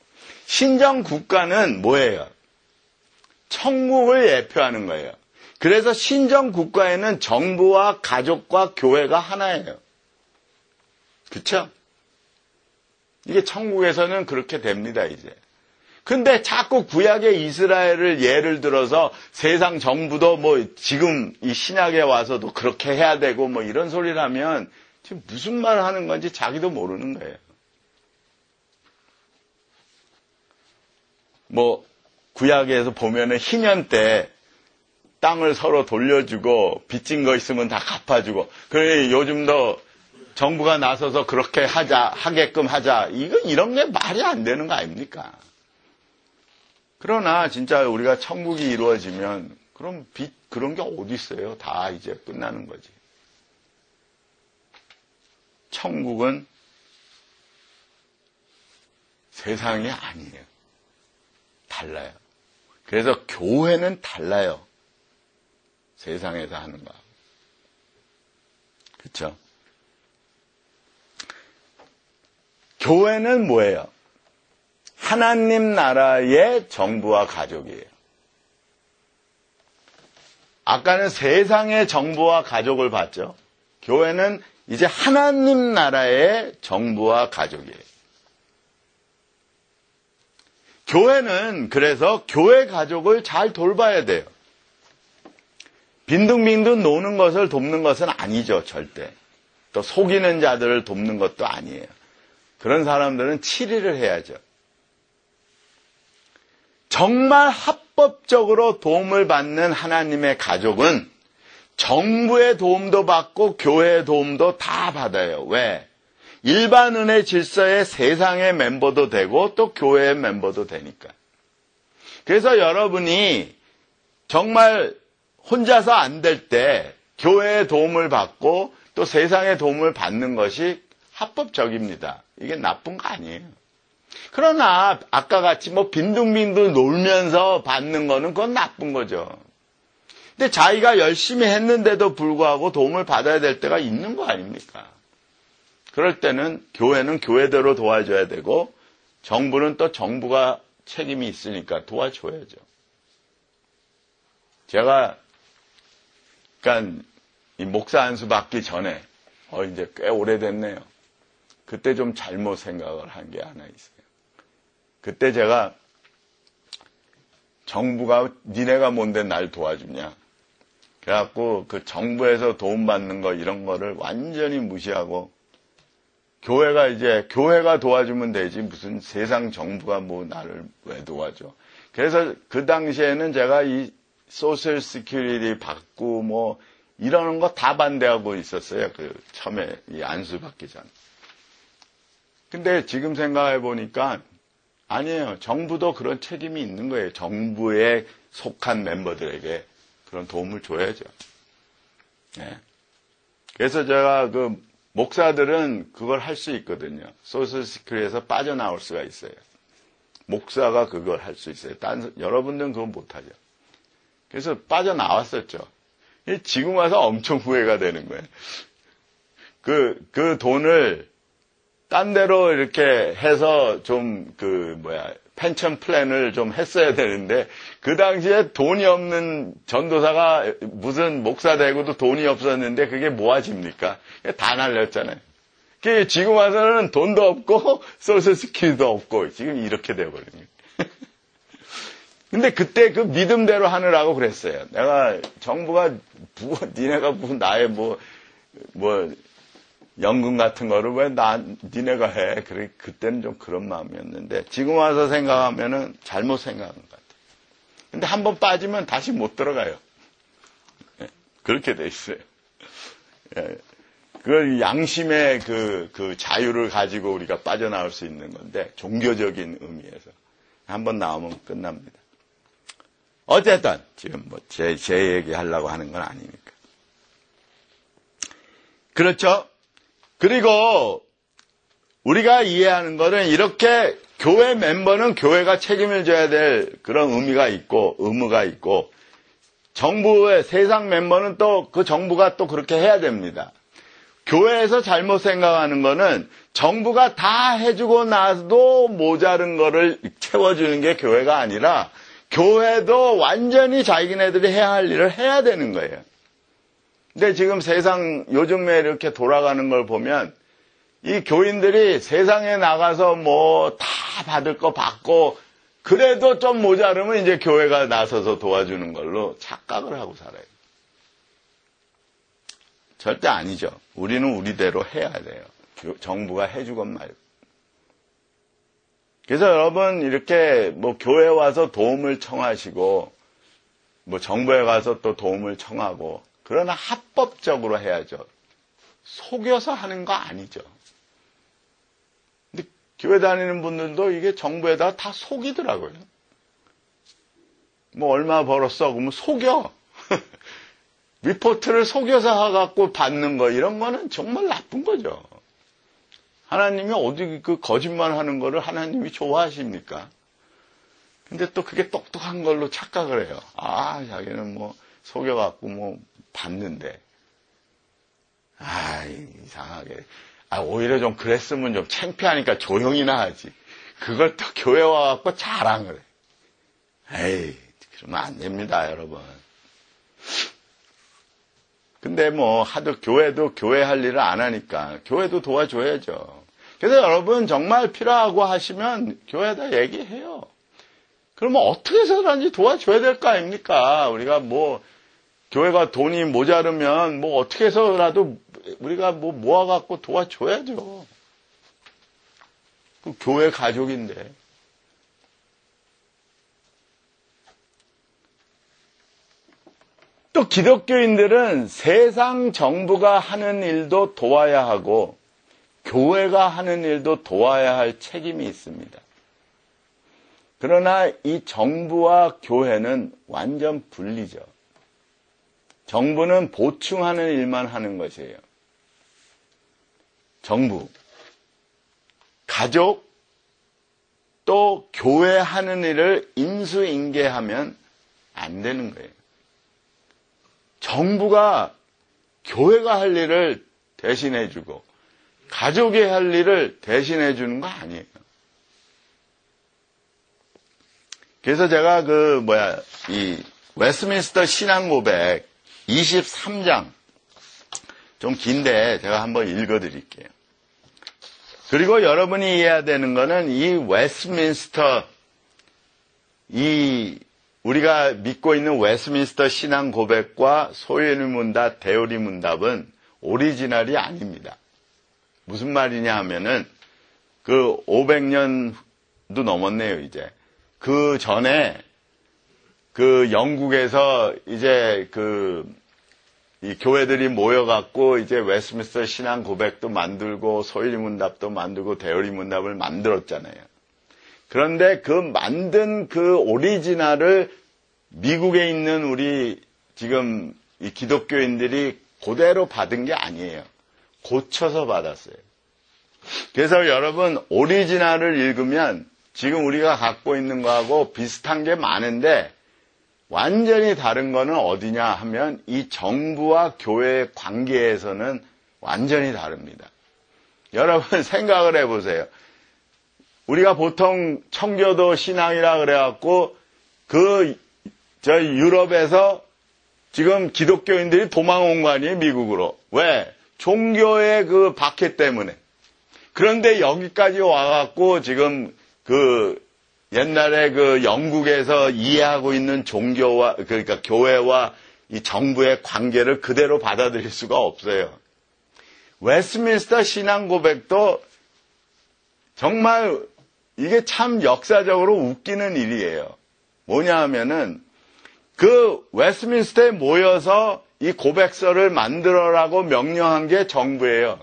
신정국가는 뭐예요? 천국을 예표하는 거예요. 그래서 신정국가에는 정부와 가족과 교회가 하나예요. 그렇죠? 이게 천국에서는 그렇게 됩니다, 이제. 근데 자꾸 구약의 이스라엘을 예를 들어서 세상 정부도 뭐 지금 이 신약에 와서도 그렇게 해야 되고 뭐 이런 소리를 하면 지금 무슨 말을 하는 건지 자기도 모르는 거예요. 뭐 구약에서 보면은 희년 때 땅을 서로 돌려주고 빚진 거 있으면 다 갚아주고 그래 요즘도 정부가 나서서 그렇게 하게끔 하자. 이런 게 말이 안 되는 거 아닙니까? 그러나 진짜 우리가 천국이 이루어지면 그럼 빚 그런 게 어디 있어요? 다 이제 끝나는 거지. 천국은 세상이 아니에요. 달라요. 그래서 교회는 달라요. 세상에서 하는 거. 그렇죠? 교회는 뭐예요? 하나님 나라의 정부와 가족이에요. 아까는 세상의 정부와 가족을 봤죠. 교회는 이제 하나님 나라의 정부와 가족이에요. 교회는 그래서 교회 가족을 잘 돌봐야 돼요. 빈둥빈둥 노는 것을 돕는 것은 아니죠, 절대. 또 속이는 자들을 돕는 것도 아니에요. 그런 사람들은 치리를 해야죠. 정말 합법적으로 도움을 받는 하나님의 가족은 정부의 도움도 받고 교회의 도움도 다 받아요. 왜? 일반 은혜 질서의 세상의 멤버도 되고 또 교회의 멤버도 되니까. 그래서 여러분이 정말 혼자서 안 될 때 교회의 도움을 받고 또 세상의 도움을 받는 것이 합법적입니다. 이게 나쁜 거 아니에요. 그러나 아까 같이 뭐 빈둥빈둥 놀면서 받는 거는 그건 나쁜 거죠. 근데 자기가 열심히 했는데도 불구하고 도움을 받아야 될 때가 있는 거 아닙니까? 그럴 때는 교회는 교회대로 도와줘야 되고 정부는 또 정부가 책임이 있으니까 도와줘야죠. 제가 그러니까 이 목사 안수 받기 전에 이제 꽤 오래됐네요. 그때 좀 잘못 생각을 한 게 하나 있어요. 그때 제가 정부가 니네가 뭔데 날 도와주냐. 그래갖고 그 정부에서 도움받는 거 이런 거를 완전히 무시하고 교회가 도와주면 되지 무슨 세상 정부가 뭐 나를 왜 도와줘. 그래서 그 당시에는 제가 이 소셜 시큐리티 받고 뭐 이러는 거 다 반대하고 있었어요. 그 처음에 이 안수 받기 전. 근데 지금 생각해 보니까 아니에요. 정부도 그런 책임이 있는 거예요. 정부에 속한 멤버들에게 그런 도움을 줘야죠. 네. 그래서 제가 그 목사들은 그걸 할 수 있거든요. 소셜 시큐리티에서 빠져나올 수가 있어요. 목사가 그걸 할 수 있어요. 여러분들은 그건 못하죠. 그래서 빠져나왔었죠. 지금 와서 엄청 후회가 되는 거예요. 그 돈을 딴 데로 이렇게 해서 좀 펜션 플랜을 좀 했어야 되는데 그 당시에 돈이 없는 전도사가 무슨 목사 되고도 돈이 없었는데 그게 모아집니까? 다 날렸잖아요. 지금 와서는 돈도 없고 소셜 시큐리티도 없고 지금 이렇게 돼버린 거예요. 근데 그때 그 믿음대로 하느라고 그랬어요. 내가 정부가 니네가 나의 연금 같은 거를 왜 니네가 해. 그때는 좀 그런 마음이었는데 지금 와서 생각하면은 잘못 생각한 것 같아요. 근데 한번 빠지면 다시 못 들어가요. 그렇게 돼 있어요. 그 양심의 그 자유를 가지고 우리가 빠져나올 수 있는 건데 종교적인 의미에서 한번 나오면 끝납니다. 어쨌든 지금 제 얘기 하려고 하는 건 아니니까. 그렇죠? 그리고 우리가 이해하는 거는 이렇게 교회 멤버는 교회가 책임을 져야 될 그런 의미가 있고 의무가 있고 정부의 세상 멤버는 또 그 정부가 또 그렇게 해야 됩니다. 교회에서 잘못 생각하는 거는 정부가 다 해주고 나도 모자른 거를 채워주는 게 교회가 아니라 교회도 완전히 자기네들이 해야 할 일을 해야 되는 거예요. 근데 지금 세상 요즘에 이렇게 돌아가는 걸 보면 이 교인들이 세상에 나가서 다 받을 거 받고 그래도 좀 모자르면 이제 교회가 나서서 도와주는 걸로 착각을 하고 살아요. 절대 아니죠. 우리는 우리대로 해야 돼요. 정부가 해주건 말고. 그래서 여러분 이렇게 교회 와서 도움을 청하시고 정부에 가서 또 도움을 청하고 그러나 합법적으로 해야죠. 속여서 하는 거 아니죠. 근데 교회 다니는 분들도 이게 정부에다가 다 속이더라고요. 얼마 벌었어? 그러면 속여. 리포트를 속여서 해갖고 받는 거 이런 거는 정말 나쁜 거죠. 하나님이 어디 그 거짓말 하는 거를 하나님이 좋아하십니까? 근데 또 그게 똑똑한 걸로 착각을 해요. 자기는 속여갖고 받는데. 이상하게. 오히려 좀 그랬으면 좀 창피하니까 조용히나 하지. 그걸 또 교회 와갖고 자랑을 해. 그러면 안 됩니다, 여러분. 근데 하도 교회도 교회 할 일을 안 하니까 교회도 도와줘야죠. 그래서 여러분 정말 필요하고 하시면 교회에다 얘기해요. 그러면 어떻게 해서든지 도와줘야 될 거 아닙니까? 우리가 교회가 돈이 모자르면 어떻게 해서라도 우리가 모아갖고 도와줘야죠. 그 교회 가족인데. 또 기독교인들은 세상 정부가 하는 일도 도와야 하고 교회가 하는 일도 도와야 할 책임이 있습니다. 그러나 이 정부와 교회는 완전 분리죠. 정부는 보충하는 일만 하는 것이에요. 정부, 가족, 또 교회 하는 일을 인수인계하면 안 되는 거예요. 정부가 교회가 할 일을 대신해주고 가족이 할 일을 대신해주는 거 아니에요. 그래서 제가 이 웨스트민스터 신앙고백 23장. 좀 긴데 제가 한번 읽어드릴게요. 그리고 여러분이 이해해야 되는 거는 이 웨스트민스터, 우리가 믿고 있는 웨스트민스터 신앙 고백과 소요리 문답, 대요리 문답은 오리지널이 아닙니다. 무슨 말이냐 하면은 그 500년도 넘었네요, 이제. 그 전에 그 영국에서 이제 이 교회들이 모여갖고 이제 웨스트민스터 신앙 고백도 만들고 소요리 문답도 만들고 대요리 문답을 만들었잖아요. 그런데 그 만든 그 오리지널을 미국에 있는 우리 지금 이 기독교인들이 그대로 받은 게 아니에요. 고쳐서 받았어요. 그래서 여러분 오리지널을 읽으면 지금 우리가 갖고 있는 거하고 비슷한 게 많은데 완전히 다른 거는 어디냐 하면 이 정부와 교회의 관계에서는 완전히 다릅니다. 여러분 생각을 해보세요. 우리가 보통 청교도 신앙이라 그래갖고 유럽에서 지금 기독교인들이 도망온 거 아니에요, 미국으로. 왜? 종교의 그 박해 때문에. 그런데 여기까지 와갖고 지금 옛날에 영국에서 이해하고 있는 종교와, 그러니까 교회와 이 정부의 관계를 그대로 받아들일 수가 없어요. 웨스트민스터 신앙 고백도 정말 이게 참 역사적으로 웃기는 일이에요. 뭐냐 하면은 그 웨스트민스터에 모여서 이 고백서를 만들어라고 명령한 게 정부예요.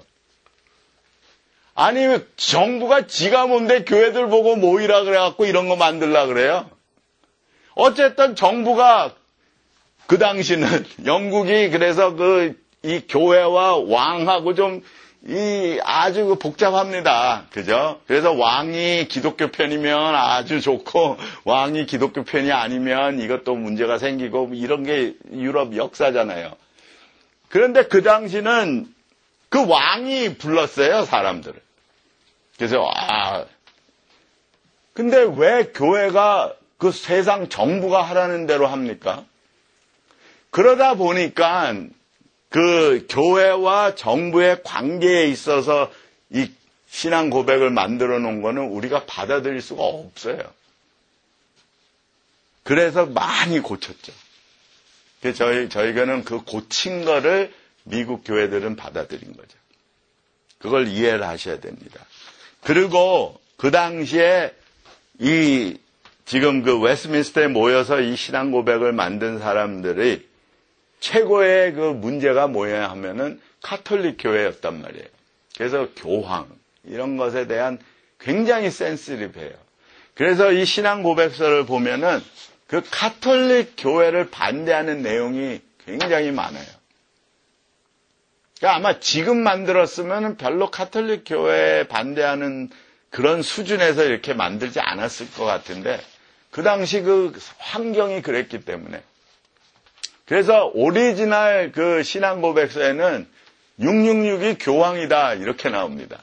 아니, 정부가 지가 뭔데 교회들 보고 모이라 그래갖고 이런 거 만들라 그래요? 어쨌든 정부가 그 당시는 영국이 그래서 이 교회와 왕하고 좀 아주 복잡합니다. 그죠? 그래서 왕이 기독교 편이면 아주 좋고 왕이 기독교 편이 아니면 이것도 문제가 생기고 이런 게 유럽 역사잖아요. 그런데 그 당시는 그 왕이 불렀어요, 사람들을. 그래서 근데 왜 교회가 그 세상 정부가 하라는 대로 합니까? 그러다 보니까 그 교회와 정부의 관계에 있어서 이 신앙 고백을 만들어 놓은 거는 우리가 받아들일 수가 없어요. 그래서 많이 고쳤죠. 그래서 저희가는 그 고친 거를 미국 교회들은 받아들인 거죠. 그걸 이해를 하셔야 됩니다. 그리고 그 당시에 지금 그 웨스트민스터에 모여서 이 신앙 고백을 만든 사람들이 최고의 그 문제가 뭐냐 하면은 카톨릭 교회였단 말이에요. 그래서 교황 이런 것에 대한 굉장히 센시티브해요. 그래서 이 신앙 고백서를 보면은 그 카톨릭 교회를 반대하는 내용이 굉장히 많아요. 그러니까 아마 지금 만들었으면 별로 카톨릭 교회에 반대하는 그런 수준에서 이렇게 만들지 않았을 것 같은데 그 당시 그 환경이 그랬기 때문에 그래서 오리지널 그 신앙 고백서에는 666이 교황이다 이렇게 나옵니다.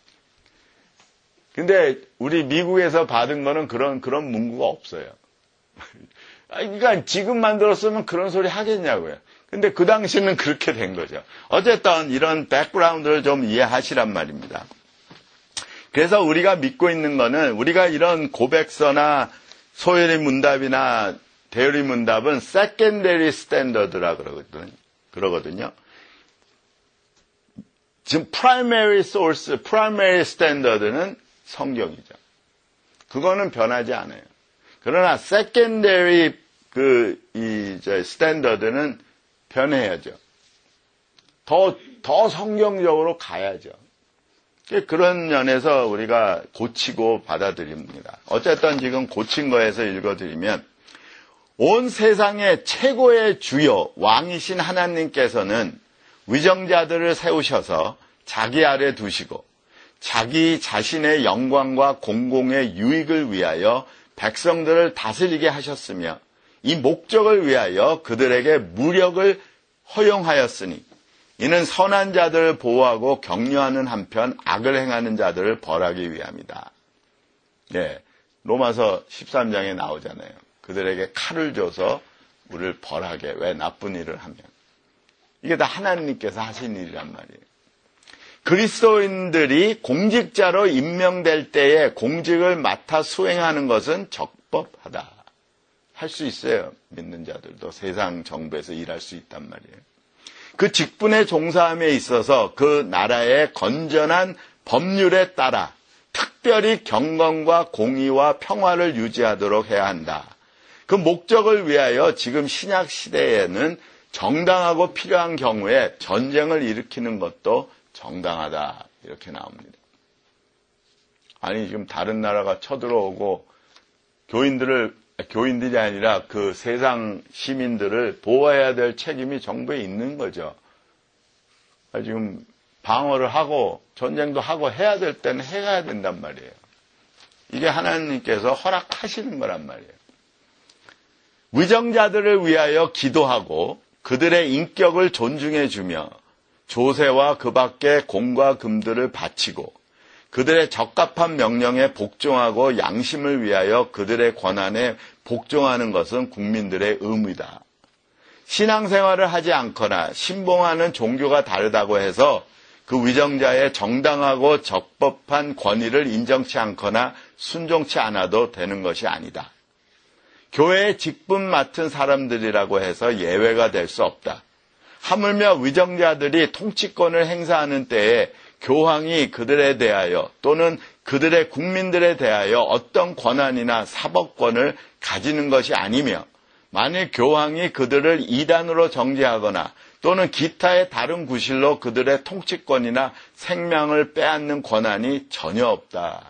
근데 우리 미국에서 받은 거는 그런 문구가 없어요. 그러니까 지금 만들었으면 그런 소리 하겠냐고요. 근데 그 당시는 그렇게 된 거죠. 어쨌든 이런 백그라운드를 좀 이해하시란 말입니다. 그래서 우리가 믿고 있는 거는 우리가 이런 고백서나 소요리 문답이나 대요리 문답은 secondary standard라 그러거든요. 지금 primary source, primary standard는 성경이죠. 그거는 변하지 않아요. 그러나 secondary standard는 변해야죠. 더 성경적으로 가야죠. 그런 면에서 우리가 고치고 받아들입니다. 어쨌든 지금 고친 거에서 읽어드리면 온 세상의 최고의 주요 왕이신 하나님께서는 위정자들을 세우셔서 자기 아래 두시고 자기 자신의 영광과 공공의 유익을 위하여 백성들을 다스리게 하셨으며 이 목적을 위하여 그들에게 무력을 허용하였으니 이는 선한 자들을 보호하고 격려하는 한편 악을 행하는 자들을 벌하기 위함이다. 예, 로마서 13장에 나오잖아요. 그들에게 칼을 줘서 우리를 벌하게. 왜? 나쁜 일을 하면. 이게 다 하나님께서 하신 일이란 말이에요. 그리스도인들이 공직자로 임명될 때에 공직을 맡아 수행하는 것은 적법하다. 할 수 있어요. 믿는 자들도 세상 정부에서 일할 수 있단 말이에요. 그 직분에 종사함에 있어서 그 나라의 건전한 법률에 따라 특별히 경건과 공의와 평화를 유지하도록 해야 한다. 그 목적을 위하여 지금 신약 시대에는 정당하고 필요한 경우에 전쟁을 일으키는 것도 정당하다. 이렇게 나옵니다. 아니 지금 다른 나라가 쳐들어오고 교인들이 아니라 그 세상 시민들을 보호해야 될 책임이 정부에 있는 거죠. 지금 방어를 하고 전쟁도 하고 해야 될 때는 해야 된단 말이에요. 이게 하나님께서 허락하시는 거란 말이에요. 위정자들을 위하여 기도하고 그들의 인격을 존중해 주며 조세와 그 밖의 공과 금들을 바치고 그들의 적합한 명령에 복종하고 양심을 위하여 그들의 권한에 복종하는 것은 국민들의 의무이다. 신앙생활을 하지 않거나 신봉하는 종교가 다르다고 해서 그 위정자의 정당하고 적법한 권위를 인정치 않거나 순종치 않아도 되는 것이 아니다. 교회의 직분 맡은 사람들이라고 해서 예외가 될 수 없다. 하물며 위정자들이 통치권을 행사하는 때에 교황이 그들에 대하여 또는 그들의 국민들에 대하여 어떤 권한이나 사법권을 가지는 것이 아니며 만일 교황이 그들을 이단으로 정죄하거나 또는 기타의 다른 구실로 그들의 통치권이나 생명을 빼앗는 권한이 전혀 없다.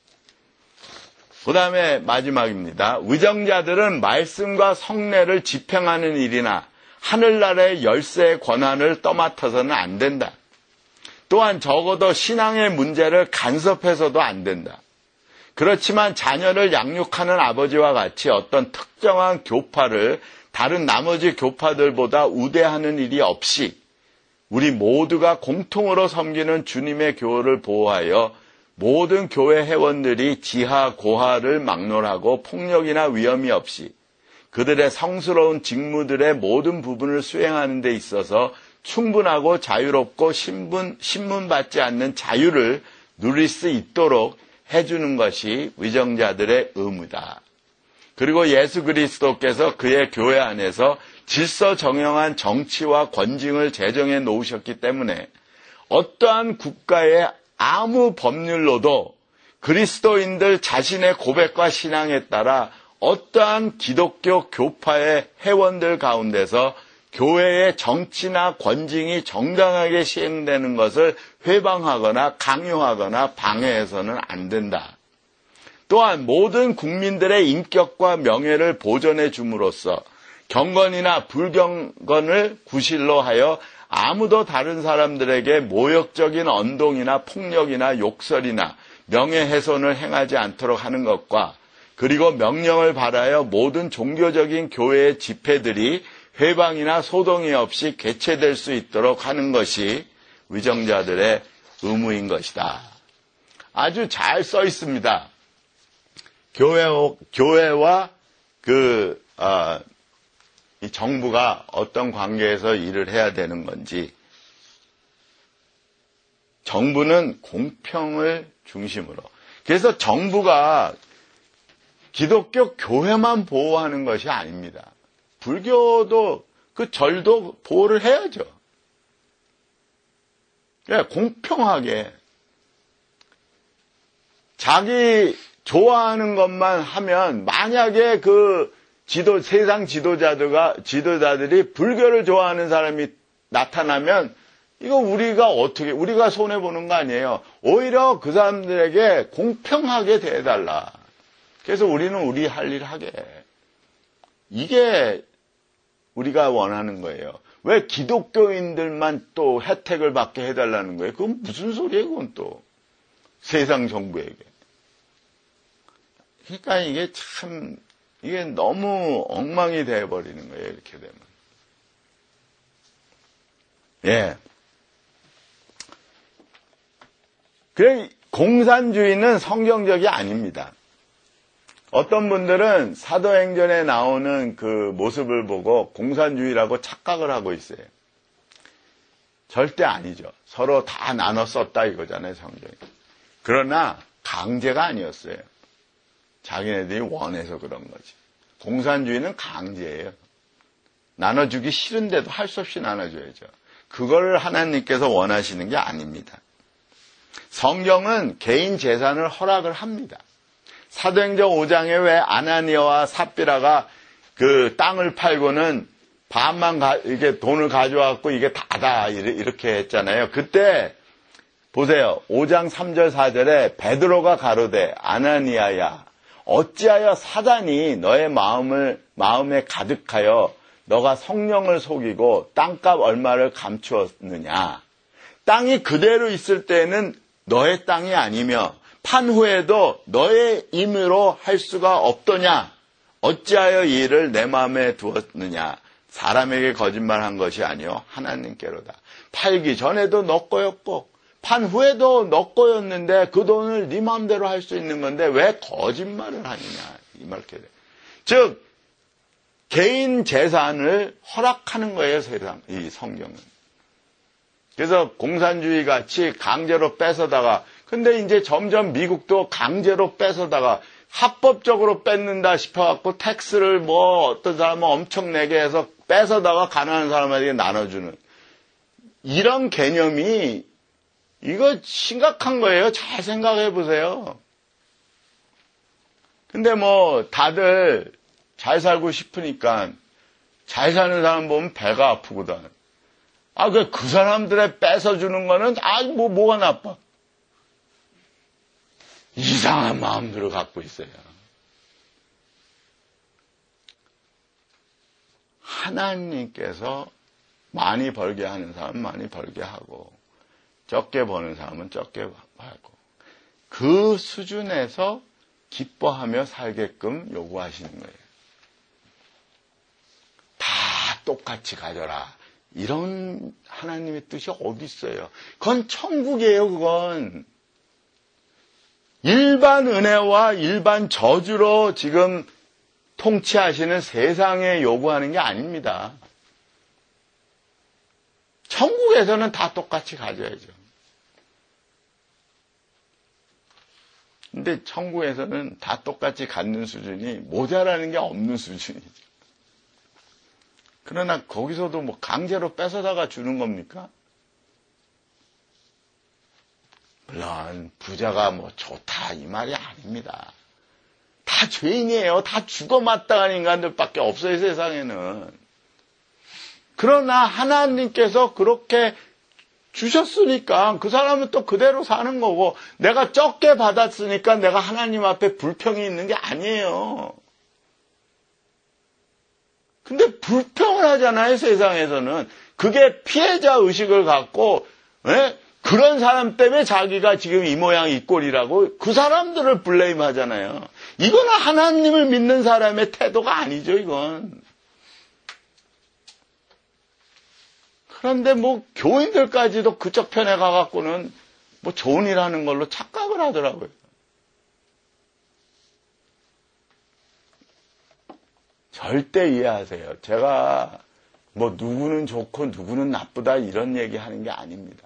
그 다음에 마지막입니다. 위정자들은 말씀과 성례를 집행하는 일이나 하늘나라의 열쇠의 권한을 떠맡아서는 안 된다. 또한 적어도 신앙의 문제를 간섭해서도 안 된다. 그렇지만 자녀를 양육하는 아버지와 같이 어떤 특정한 교파를 다른 나머지 교파들보다 우대하는 일이 없이 우리 모두가 공통으로 섬기는 주님의 교회를 보호하여 모든 교회 회원들이 지하, 고하를 막론하고 폭력이나 위험이 없이 그들의 성스러운 직무들의 모든 부분을 수행하는 데 있어서 충분하고 자유롭고 신문받지 않는 자유를 누릴 수 있도록 해주는 것이 위정자들의 의무다. 그리고 예수 그리스도께서 그의 교회 안에서 질서 정형한 정치와 권징을 제정해 놓으셨기 때문에 어떠한 국가의 아무 법률로도 그리스도인들 자신의 고백과 신앙에 따라 어떠한 기독교 교파의 회원들 가운데서 교회의 정치나 권징이 정당하게 시행되는 것을 회방하거나 강요하거나 방해해서는 안 된다. 또한 모든 국민들의 인격과 명예를 보존해 줌으로써 경건이나 불경건을 구실로 하여 아무도 다른 사람들에게 모욕적인 언동이나 폭력이나 욕설이나 명예훼손을 행하지 않도록 하는 것과 그리고 명령을 받아여 모든 종교적인 교회의 집회들이 회방이나 소동이 없이 개최될 수 있도록 하는 것이 위정자들의 의무인 것이다. 아주 잘 써 있습니다. 교회와 이 정부가 어떤 관계에서 일을 해야 되는 건지, 정부는 공평을 중심으로. 그래서 정부가 기독교 교회만 보호하는 것이 아닙니다. 불교도 그 절도 보호를 해야죠. 공평하게 자기 좋아하는 것만 하면, 만약에 그 세상 지도자들이 불교를 좋아하는 사람이 나타나면 이거 우리가 손해보는 거 아니에요. 오히려 그 사람들에게 공평하게 대해달라. 그래서 우리는 우리 할 일 하게. 이게 우리가 원하는 거예요. 왜 기독교인들만 또 혜택을 받게 해달라는 거예요? 그건 무슨 소리예요, 그건 또. 세상 정부에게. 그러니까 이게 너무 엉망이 되어버리는 거예요, 이렇게 되면. 예. 그래, 공산주의는 성경적이 아닙니다. 어떤 분들은 사도행전에 나오는 그 모습을 보고 공산주의라고 착각을 하고 있어요. 절대 아니죠. 서로 다 나눠 썼다 이거잖아요, 성경이. 그러나 강제가 아니었어요. 자기네들이 원해서 그런 거지. 공산주의는 강제예요. 나눠주기 싫은데도 할 수 없이 나눠줘야죠. 그걸 하나님께서 원하시는 게 아닙니다. 성경은 개인 재산을 허락을 합니다. 사도행전 5장에 왜 아나니아와 삽비라가 그 땅을 팔고는 반만 이게 돈을 가져왔고 이게 다다 이렇게 했잖아요. 그때 보세요. 5장 3절 4절에 베드로가 가로되 아나니아야 어찌하여 사단이 너의 마음에 가득하여 너가 성령을 속이고 땅값 얼마를 감추었느냐. 땅이 그대로 있을 때는 너의 땅이 아니며 판 후에도 너의 임으로 할 수가 없더냐. 어찌하여 이 일을 내 마음에 두었느냐. 사람에게 거짓말한 것이 아니요 하나님께로다. 팔기 전에도 너 거였고 판 후에도 너 거였는데 그 돈을 네 마음대로 할 수 있는 건데 왜 거짓말을 하느냐. 이 말께 돼. 즉 개인 재산을 허락하는 거예요, 이 성경은. 그래서 공산주의 같이 강제로 뺏어다가, 근데 이제 점점 미국도 강제로 뺏어다가 합법적으로 뺏는다 싶어갖고 텍스를 뭐 어떤 사람은 엄청 내게 해서 뺏어다가 가난한 사람에게 나눠주는 이런 개념이 이거 심각한 거예요. 잘 생각해 보세요. 근데 뭐 다들 잘 살고 싶으니까 잘 사는 사람 보면 배가 아프거든. 그 사람들의 뺏어주는 거는 뭐가 나빠. 이상한 마음들을 갖고 있어요. 하나님께서 많이 벌게 하는 사람은 많이 벌게 하고 적게 버는 사람은 적게 하고 그 수준에서 기뻐하며 살게끔 요구하시는 거예요. 다 똑같이 가져라. 이런 하나님의 뜻이 어디 있어요? 그건 천국이에요, 그건. 일반 은혜와 일반 저주로 지금 통치하시는 세상에 요구하는 게 아닙니다. 천국에서는 다 똑같이 가져야죠. 근데 천국에서는 다 똑같이 갖는 수준이 모자라는 게 없는 수준이죠. 그러나 거기서도 뭐 강제로 뺏어다가 주는 겁니까? 물론 부자가 뭐 좋다 이 말이 아닙니다. 다 죄인이에요. 다 죽어 마땅한 인간들밖에 없어요, 세상에는. 그러나 하나님께서 그렇게 주셨으니까 그 사람은 또 그대로 사는 거고 내가 적게 받았으니까 내가 하나님 앞에 불평이 있는 게 아니에요. 근데 불평을 하잖아요, 세상에서는. 그게 피해자 의식을 갖고 그런 사람 때문에 자기가 지금 이 모양 이 꼴이라고 그 사람들을 블레임 하잖아요. 이거는 하나님을 믿는 사람의 태도가 아니죠, 이건. 그런데 뭐 교인들까지도 그쪽 편에 가갖고는 뭐 좋은 일 하는 걸로 착각을 하더라고요. 절대 이해하세요. 제가 뭐 누구는 좋고 누구는 나쁘다 이런 얘기 하는 게 아닙니다.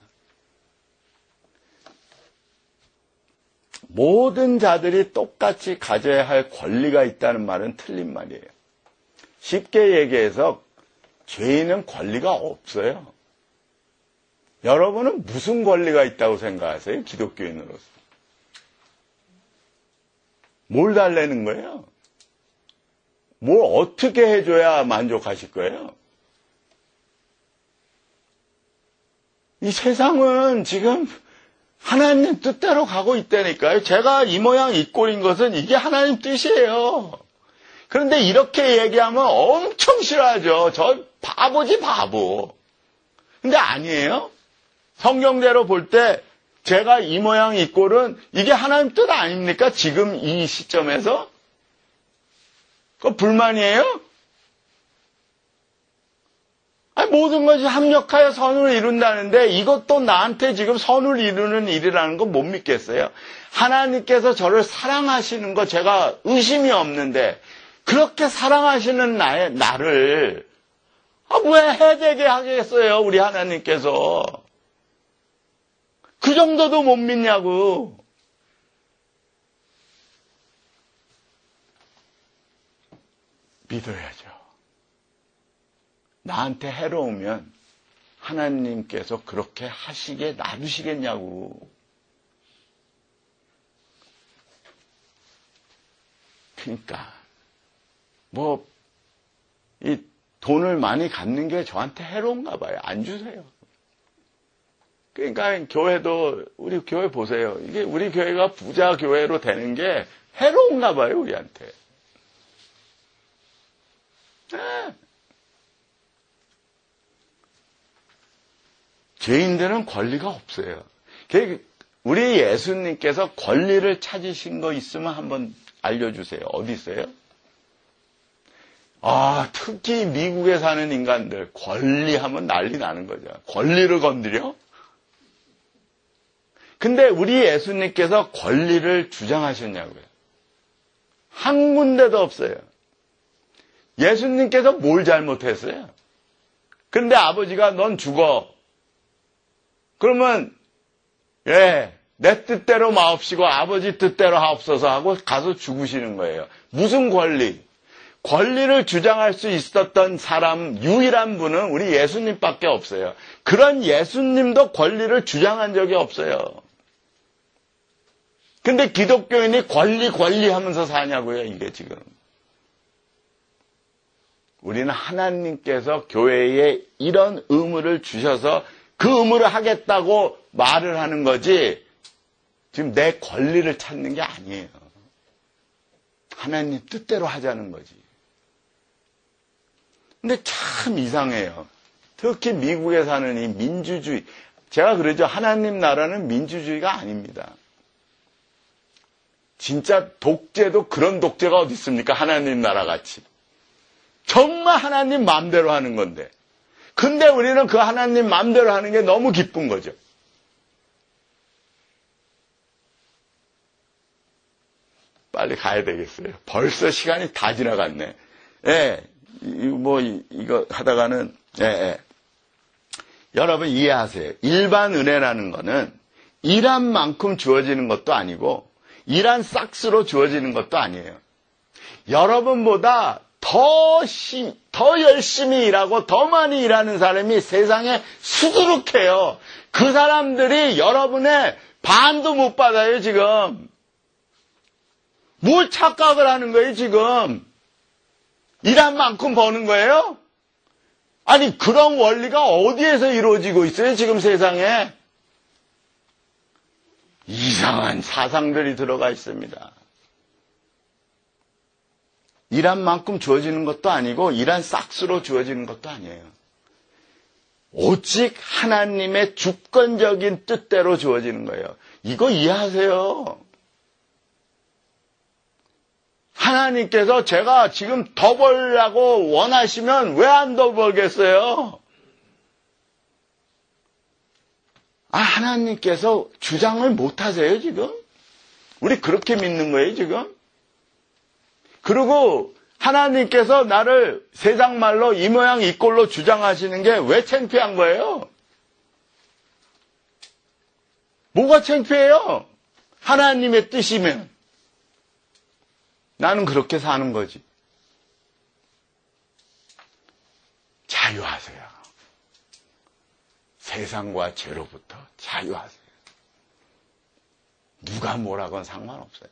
모든 자들이 똑같이 가져야 할 권리가 있다는 말은 틀린 말이에요. 쉽게 얘기해서 죄인은 권리가 없어요. 여러분은 무슨 권리가 있다고 생각하세요? 기독교인으로서. 뭘 달래는 거예요? 뭘 어떻게 해줘야 만족하실 거예요? 이 세상은 지금 하나님 뜻대로 가고 있다니까요. 제가 이 모양 이 꼴인 것은 이게 하나님 뜻이에요. 그런데 이렇게 얘기하면 엄청 싫어하죠. 저 바보지 바보. 근데 아니에요. 성경대로 볼 때 제가 이 모양 이 꼴은 이게 하나님 뜻 아닙니까? 지금 이 시점에서? 그거 불만이에요? 모든 것이 합력하여 선을 이룬다는데 이것도 나한테 지금 선을 이루는 일이라는 거 못 믿겠어요. 하나님께서 저를 사랑하시는 거 제가 의심이 없는데 그렇게 사랑하시는 나를 왜 해되게 하겠어요, 우리 하나님께서? 그 정도도 못 믿냐고. 믿어야죠. 나한테 해로우면 하나님께서 그렇게 하시게 놔두시겠냐고. 그러니까 이 돈을 많이 갖는 게 저한테 해로운가 봐요. 안 주세요. 그러니까 교회도, 우리 교회 보세요. 이게 우리 교회가 부자 교회로 되는 게 해로운가 봐요, 우리한테. 네. 죄인들은 권리가 없어요. 우리 예수님께서 권리를 찾으신 거 있으면 한번 알려주세요. 어디 있어요? 특히 미국에 사는 인간들 권리하면 난리 나는 거죠. 권리를 건드려? 근데 우리 예수님께서 권리를 주장하셨냐고요. 한 군데도 없어요. 예수님께서 뭘 잘못했어요? 근데 아버지가 넌 죽어. 그러면 내 뜻대로 마옵시고 아버지 뜻대로 하옵소서 하고 가서 죽으시는 거예요. 무슨 권리? 권리를 주장할 수 있었던 사람 유일한 분은 우리 예수님밖에 없어요. 그런 예수님도 권리를 주장한 적이 없어요. 근데 기독교인이 권리 하면서 사냐고요, 이게 지금. 우리는 하나님께서 교회에 이런 의무를 주셔서 그 의무를 하겠다고 말을 하는 거지, 지금 내 권리를 찾는 게 아니에요. 하나님 뜻대로 하자는 거지. 근데 참 이상해요. 특히 미국에 사는 이 민주주의. 제가 그러죠. 하나님 나라는 민주주의가 아닙니다. 진짜 독재도 그런 독재가 어디 있습니까? 하나님 나라 같이. 정말 하나님 마음대로 하는 건데. 근데 우리는 그 하나님 마음대로 하는 게 너무 기쁜 거죠. 빨리 가야 되겠어요. 벌써 시간이 다 지나갔네. 이거 하다가는, 여러분 이해하세요. 일반 은혜라는 거는 일한 만큼 주어지는 것도 아니고, 일한 싹스로 주어지는 것도 아니에요. 여러분보다 더 열심히 일하고 더 많이 일하는 사람이 세상에 수두룩해요. 그 사람들이 여러분의 반도 못 받아요, 지금. 뭘 착각을 하는 거예요, 지금? 일한 만큼 버는 거예요? 아니, 그런 원리가 어디에서 이루어지고 있어요, 지금 세상에? 이상한 사상들이 들어가 있습니다. 일한 만큼 주어지는 것도 아니고 일한 싹스로 주어지는 것도 아니에요. 오직 하나님의 주권적인 뜻대로 주어지는 거예요. 이거 이해하세요. 하나님께서 제가 지금 더 벌라고 원하시면 왜 안 더 벌겠어요? 하나님께서 주장을 못 하세요, 지금? 우리 그렇게 믿는 거예요, 지금? 그리고 하나님께서 나를 세상 말로 이 모양 이 꼴로 주장하시는 게 왜 창피한 거예요? 뭐가 창피해요? 하나님의 뜻이면. 나는 그렇게 사는 거지. 자유하세요. 세상과 죄로부터 자유하세요. 누가 뭐라건 상관없어요.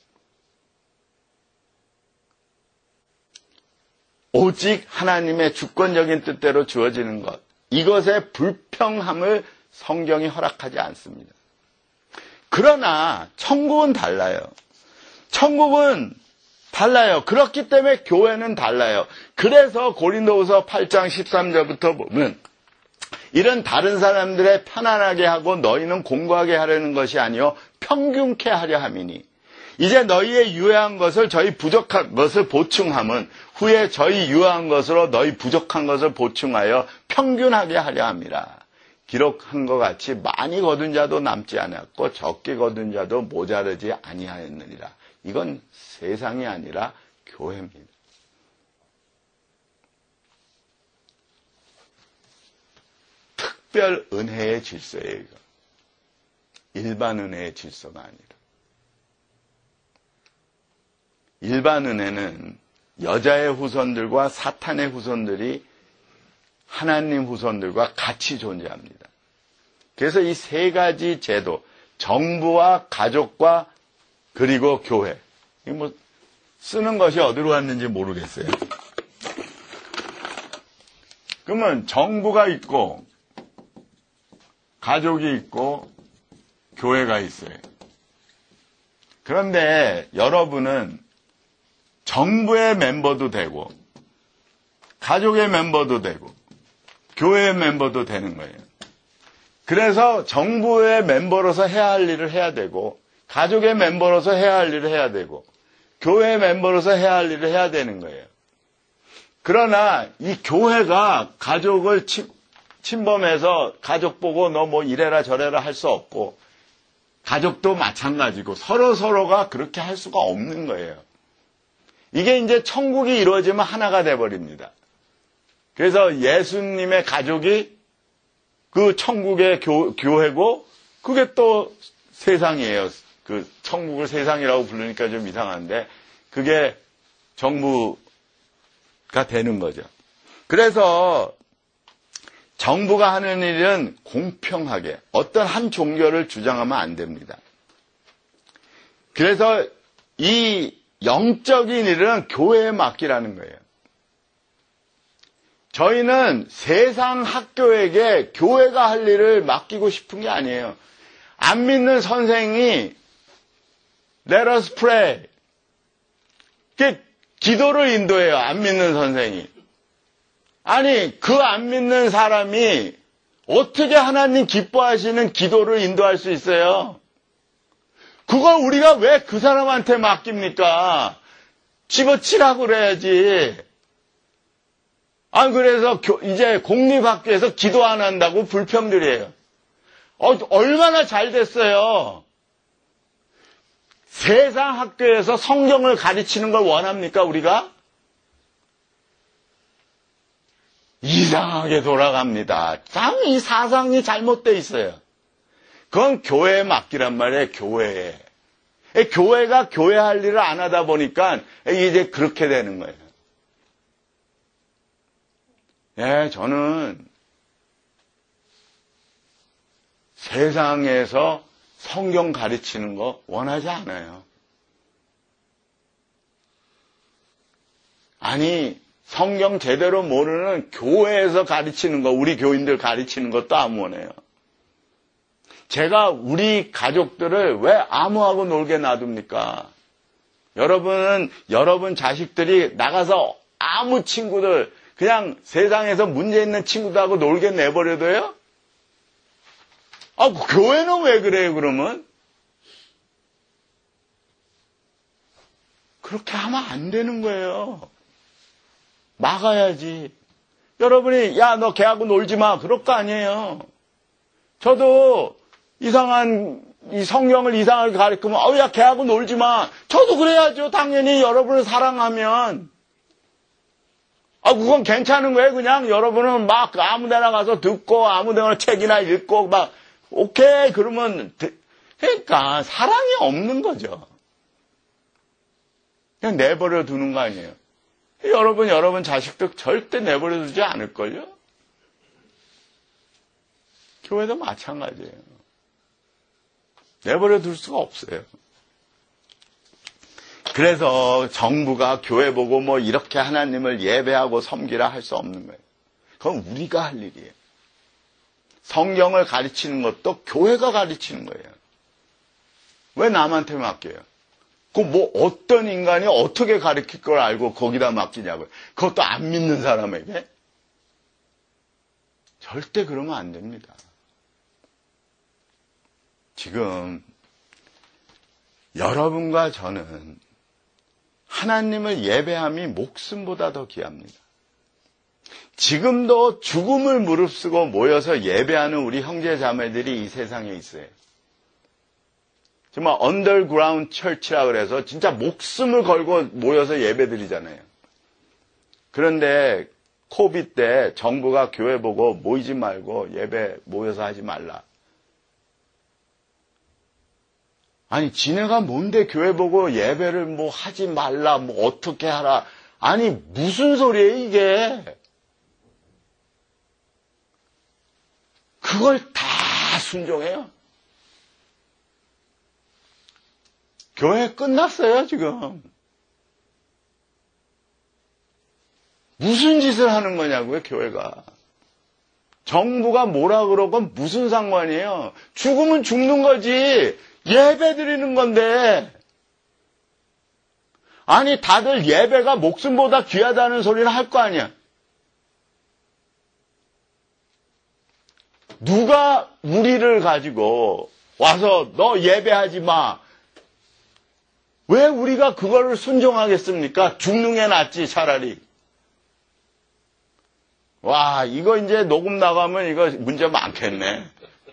오직 하나님의 주권적인 뜻대로 주어지는 것, 이것의 불평함을 성경이 허락하지 않습니다. 그러나 천국은 달라요. 천국은 달라요. 그렇기 때문에 교회는 달라요. 그래서 고린도후서 8장 13절부터 보면 이런 다른 사람들의 편안하게 하고 너희는 공고하게 하려는 것이 아니요 평균케 하려 함이니 이제 너희의 유해한 것을 저희 부족한 것을 보충함은 후에 저희 유해한 것으로 너희 부족한 것을 보충하여 평균하게 하려 함이라. 기록한 것 같이 많이 거둔 자도 남지 않았고 적게 거둔 자도 모자르지 아니하였느니라. 이건 세상이 아니라 교회입니다. 특별 은혜의 질서예요. 이거. 일반 은혜의 질서가 아니라. 일반 은혜는 여자의 후손들과 사탄의 후손들이 하나님 후손들과 같이 존재합니다. 그래서 이 세 가지 제도, 정부와 가족과 그리고 교회. 이 뭐 쓰는 것이 어디로 갔는지 모르겠어요. 그러면 정부가 있고 가족이 있고 교회가 있어요. 그런데 여러분은 정부의 멤버도 되고 가족의 멤버도 되고 교회의 멤버도 되는 거예요. 그래서 정부의 멤버로서 해야 할 일을 해야 되고 가족의 멤버로서 해야 할 일을 해야 되고 교회의 멤버로서 해야 할 일을 해야 되는 거예요. 그러나 이 교회가 가족을 침범해서 가족 보고 너 뭐 이래라 저래라 할 수 없고 가족도 마찬가지고 서로가 그렇게 할 수가 없는 거예요. 이게 이제 천국이 이루어지면 하나가 돼버립니다. 그래서 예수님의 가족이 그 천국의 교회고 그게 또 세상이에요. 그 천국을 세상이라고 부르니까 좀 이상한데 그게 정부가 되는 거죠. 그래서 정부가 하는 일은 공평하게 어떤 한 종교를 주장하면 안 됩니다. 그래서 이 영적인 일은 교회에 맡기라는 거예요. 저희는 세상 학교에게 교회가 할 일을 맡기고 싶은 게 아니에요. 안 믿는 선생이 Let us pray. 기도를 인도해요. 안 믿는 선생이. 아니, 그 안 믿는 사람이 어떻게 하나님 기뻐하시는 기도를 인도할 수 있어요? 그걸 우리가 왜 그 사람한테 맡깁니까? 집어치라고 그래야지. 그래서 이제 공립학교에서 기도 안 한다고 불평들이에요. 얼마나 잘 됐어요. 세상 학교에서 성경을 가르치는 걸 원합니까, 우리가? 이상하게 돌아갑니다. 참 이 사상이 잘못되어 있어요. 그건 교회에 맡기란 말이에요, 교회에. 교회가 교회 할 일을 안 하다 보니까 이제 그렇게 되는 거예요. 저는 세상에서 성경 가르치는 거 원하지 않아요. 아니, 성경 제대로 모르는 교회에서 가르치는 거, 우리 교인들 가르치는 것도 안 원해요. 제가 우리 가족들을 왜 아무하고 놀게 놔둡니까? 여러분 자식들이 나가서 아무 친구들, 그냥 세상에서 문제 있는 친구들하고 놀게 내버려둬요? 교회는 왜 그래요, 그러면? 그렇게 하면 안 되는 거예요. 막아야지. 여러분이, 야, 너 걔하고 놀지 마. 그럴 거 아니에요. 저도 이상한, 이 성경을 이상하게 가르치면, 야, 걔하고 놀지 마. 저도 그래야죠. 당연히 여러분을 사랑하면. 그건 괜찮은 거예요. 그냥 여러분은 막 아무 데나 가서 듣고 아무 데나 책이나 읽고 막, 오케이. 그러면, 그러니까 사랑이 없는 거죠. 그냥 내버려 두는 거 아니에요. 여러분 자식들 절대 내버려 두지 않을걸요? 교회도 마찬가지예요. 내버려 둘 수가 없어요. 그래서 정부가 교회 보고 뭐 이렇게 하나님을 예배하고 섬기라 할 수 없는 거예요. 그건 우리가 할 일이에요. 성경을 가르치는 것도 교회가 가르치는 거예요. 왜 남한테 맡겨요? 뭐 어떤 인간이 어떻게 가르칠 걸 알고 거기다 맡기냐고요. 그것도 안 믿는 사람에게? 절대 그러면 안 됩니다. 지금 여러분과 저는 하나님을 예배함이 목숨보다 더 귀합니다. 지금도 죽음을 무릅쓰고 모여서 예배하는 우리 형제 자매들이 이 세상에 있어요. 정말 언더그라운드 철치라 그래서 진짜 목숨을 걸고 모여서 예배드리잖아요. 그런데 코비드 때 정부가 교회 보고 모이지 말고 예배 모여서 하지 말라. 아니, 지네가 뭔데 교회 보고 예배를 뭐 하지 말라, 뭐 어떻게 하라. 아니, 무슨 소리예요, 이게? 그걸 다 순종해요. 교회 끝났어요, 지금. 무슨 짓을 하는 거냐고요, 교회가. 정부가 뭐라 그러고 무슨 상관이에요? 죽으면 죽는 거지. 예배 드리는 건데. 아니, 다들 예배가 목숨보다 귀하다는 소리를 할 거 아니야. 누가 우리를 가지고 와서 너 예배하지 마. 왜 우리가 그거를 순종하겠습니까? 죽는 게 낫지, 차라리. 와, 이거 이제 녹음 나가면 이거 문제 많겠네.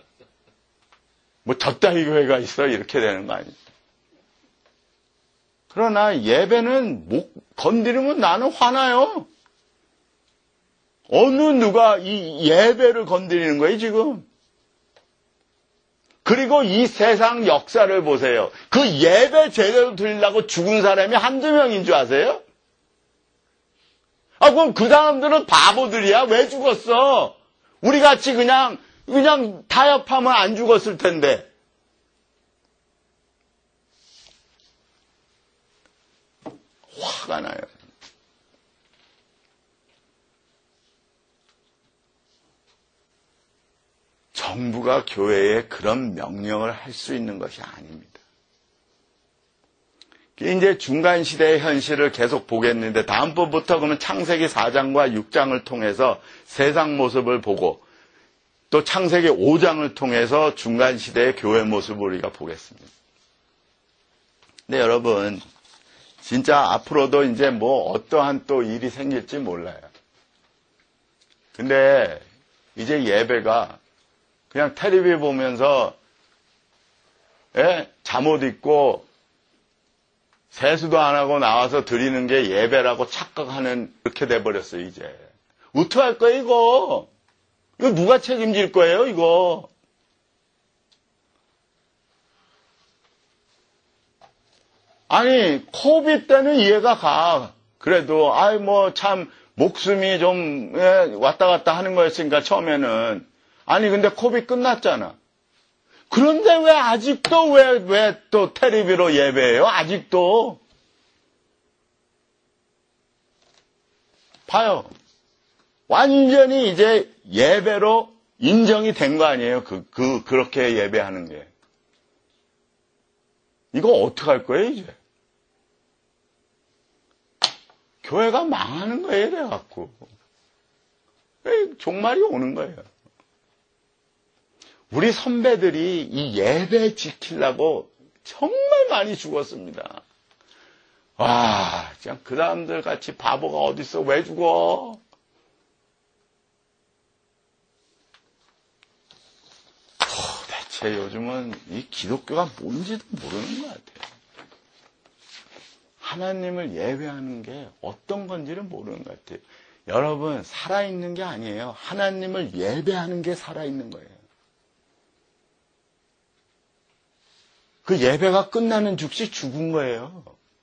뭐 저따위 교회가 있어 이렇게 되는 거 아니야. 그러나 예배는 건드리면 나는 화나요. 어느 누가 이 예배를 건드리는 거예요 지금. 그리고 이 세상 역사를 보세요. 그 예배 제대로 드리려고 죽은 사람이 한두 명인 줄 아세요? 아, 그럼 그 사람들은 바보들이야? 왜 죽었어? 우리 같이 그냥 타협하면 안 죽었을 텐데. 화가 나요. 정부가 교회에 그런 명령을 할 수 있는 것이 아닙니다. 이제 중간시대의 현실을 계속 보겠는데 다음번부터 그러면 창세기 4장과 6장을 통해서 세상 모습을 보고 또 창세기 5장을 통해서 중간시대의 교회 모습을 우리가 보겠습니다. 근데 여러분 진짜 앞으로도 이제 뭐 어떠한 또 일이 생길지 몰라요. 근데 이제 예배가 그냥 텔레비 보면서 잠옷 입고 세수도 안 하고 나와서 드리는 게 예배라고 착각하는 그렇게 돼버렸어요 이제. 어떡할 거예요 이거? 이거 누가 책임질 거예요 이거? 아니 코비드 때는 이해가 가. 그래도 뭐 참 목숨이 좀 왔다 갔다 하는 거였으니까 처음에는. 아니 근데 코비드 끝났잖아. 그런데 왜 아직도 왜 또 텔레비로 예배해요? 아직도. 봐요. 완전히 이제 예배로 인정이 된 거 아니에요? 그렇게 예배하는 게. 이거 어떡할 거예요, 이제? 교회가 망하는 거예요, 이래갖고. 종말이 오는 거예요. 우리 선배들이 이 예배 지키려고 정말 많이 죽었습니다. 와, 그냥 그 사람들 같이 바보가 어딨어? 왜 죽어? 도대체 요즘은 이 기독교가 뭔지도 모르는 것 같아요. 하나님을 예배하는 게 어떤 건지를 모르는 것 같아요. 여러분, 살아있는 게 아니에요. 하나님을 예배하는 게 살아있는 거예요. 그 예배가 끝나는 즉시 죽은 거예요.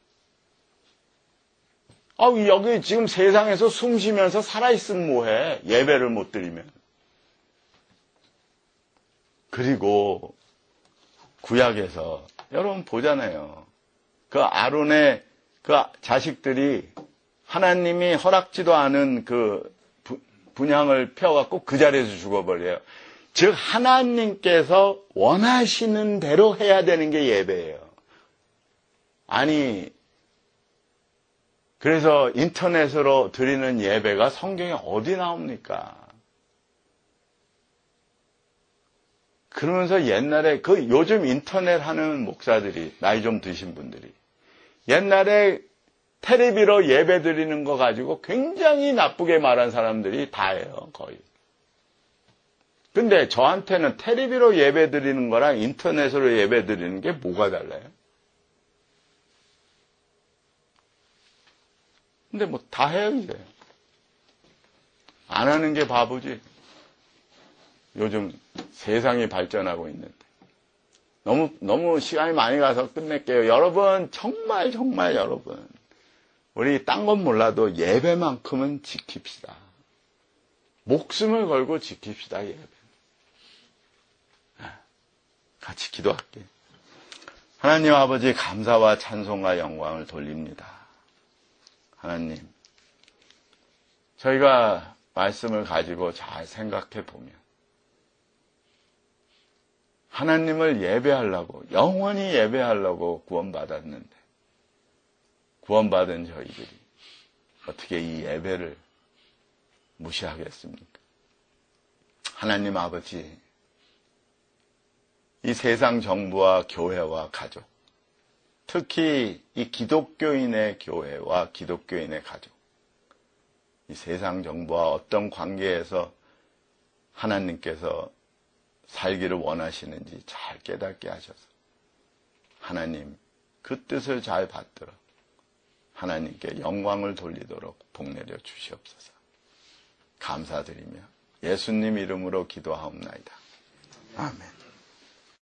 여기 지금 세상에서 숨 쉬면서 살아있으면 뭐해? 예배를 못 드리면. 그리고 구약에서 여러분 보잖아요. 그 아론의 그 자식들이 하나님이 허락지도 않은 그 분향을 펴갖고 그 자리에서 죽어버려요. 즉 하나님께서 원하시는 대로 해야 되는 게 예배예요. 아니 그래서 인터넷으로 드리는 예배가 성경에 어디 나옵니까? 그러면서 옛날에 요즘 인터넷 하는 목사들이 나이 좀 드신 분들이 옛날에 텔레비로 예배 드리는 거 가지고 굉장히 나쁘게 말한 사람들이 다예요, 거의. 근데 저한테는 텔레비로 예배 드리는 거랑 인터넷으로 예배 드리는 게 뭐가 달라요? 근데 뭐 다 해요, 이제. 안 하는 게 바보지. 요즘 세상이 발전하고 있는데. 너무 시간이 많이 가서 끝낼게요. 여러분, 정말 여러분. 우리 딴 건 몰라도 예배만큼은 지킵시다. 목숨을 걸고 지킵시다, 예배. 같이 기도할게요. 하나님 아버지, 감사와 찬송과 영광을 돌립니다. 하나님, 저희가 말씀을 가지고 잘 생각해 보면 하나님을 예배하려고, 영원히 예배하려고 구원받았는데 구원받은 저희들이 어떻게 이 예배를 무시하겠습니까? 하나님 아버지, 이 세상 정부와 교회와 가족, 특히 이 기독교인의 교회와 기독교인의 가족, 이 세상 정부와 어떤 관계에서 하나님께서 살기를 원하시는지 잘 깨닫게 하셔서 하나님 그 뜻을 잘 받들어 하나님께 영광을 돌리도록 복내려 주시옵소서. 감사드리며 예수님 이름으로 기도하옵나이다. 아멘.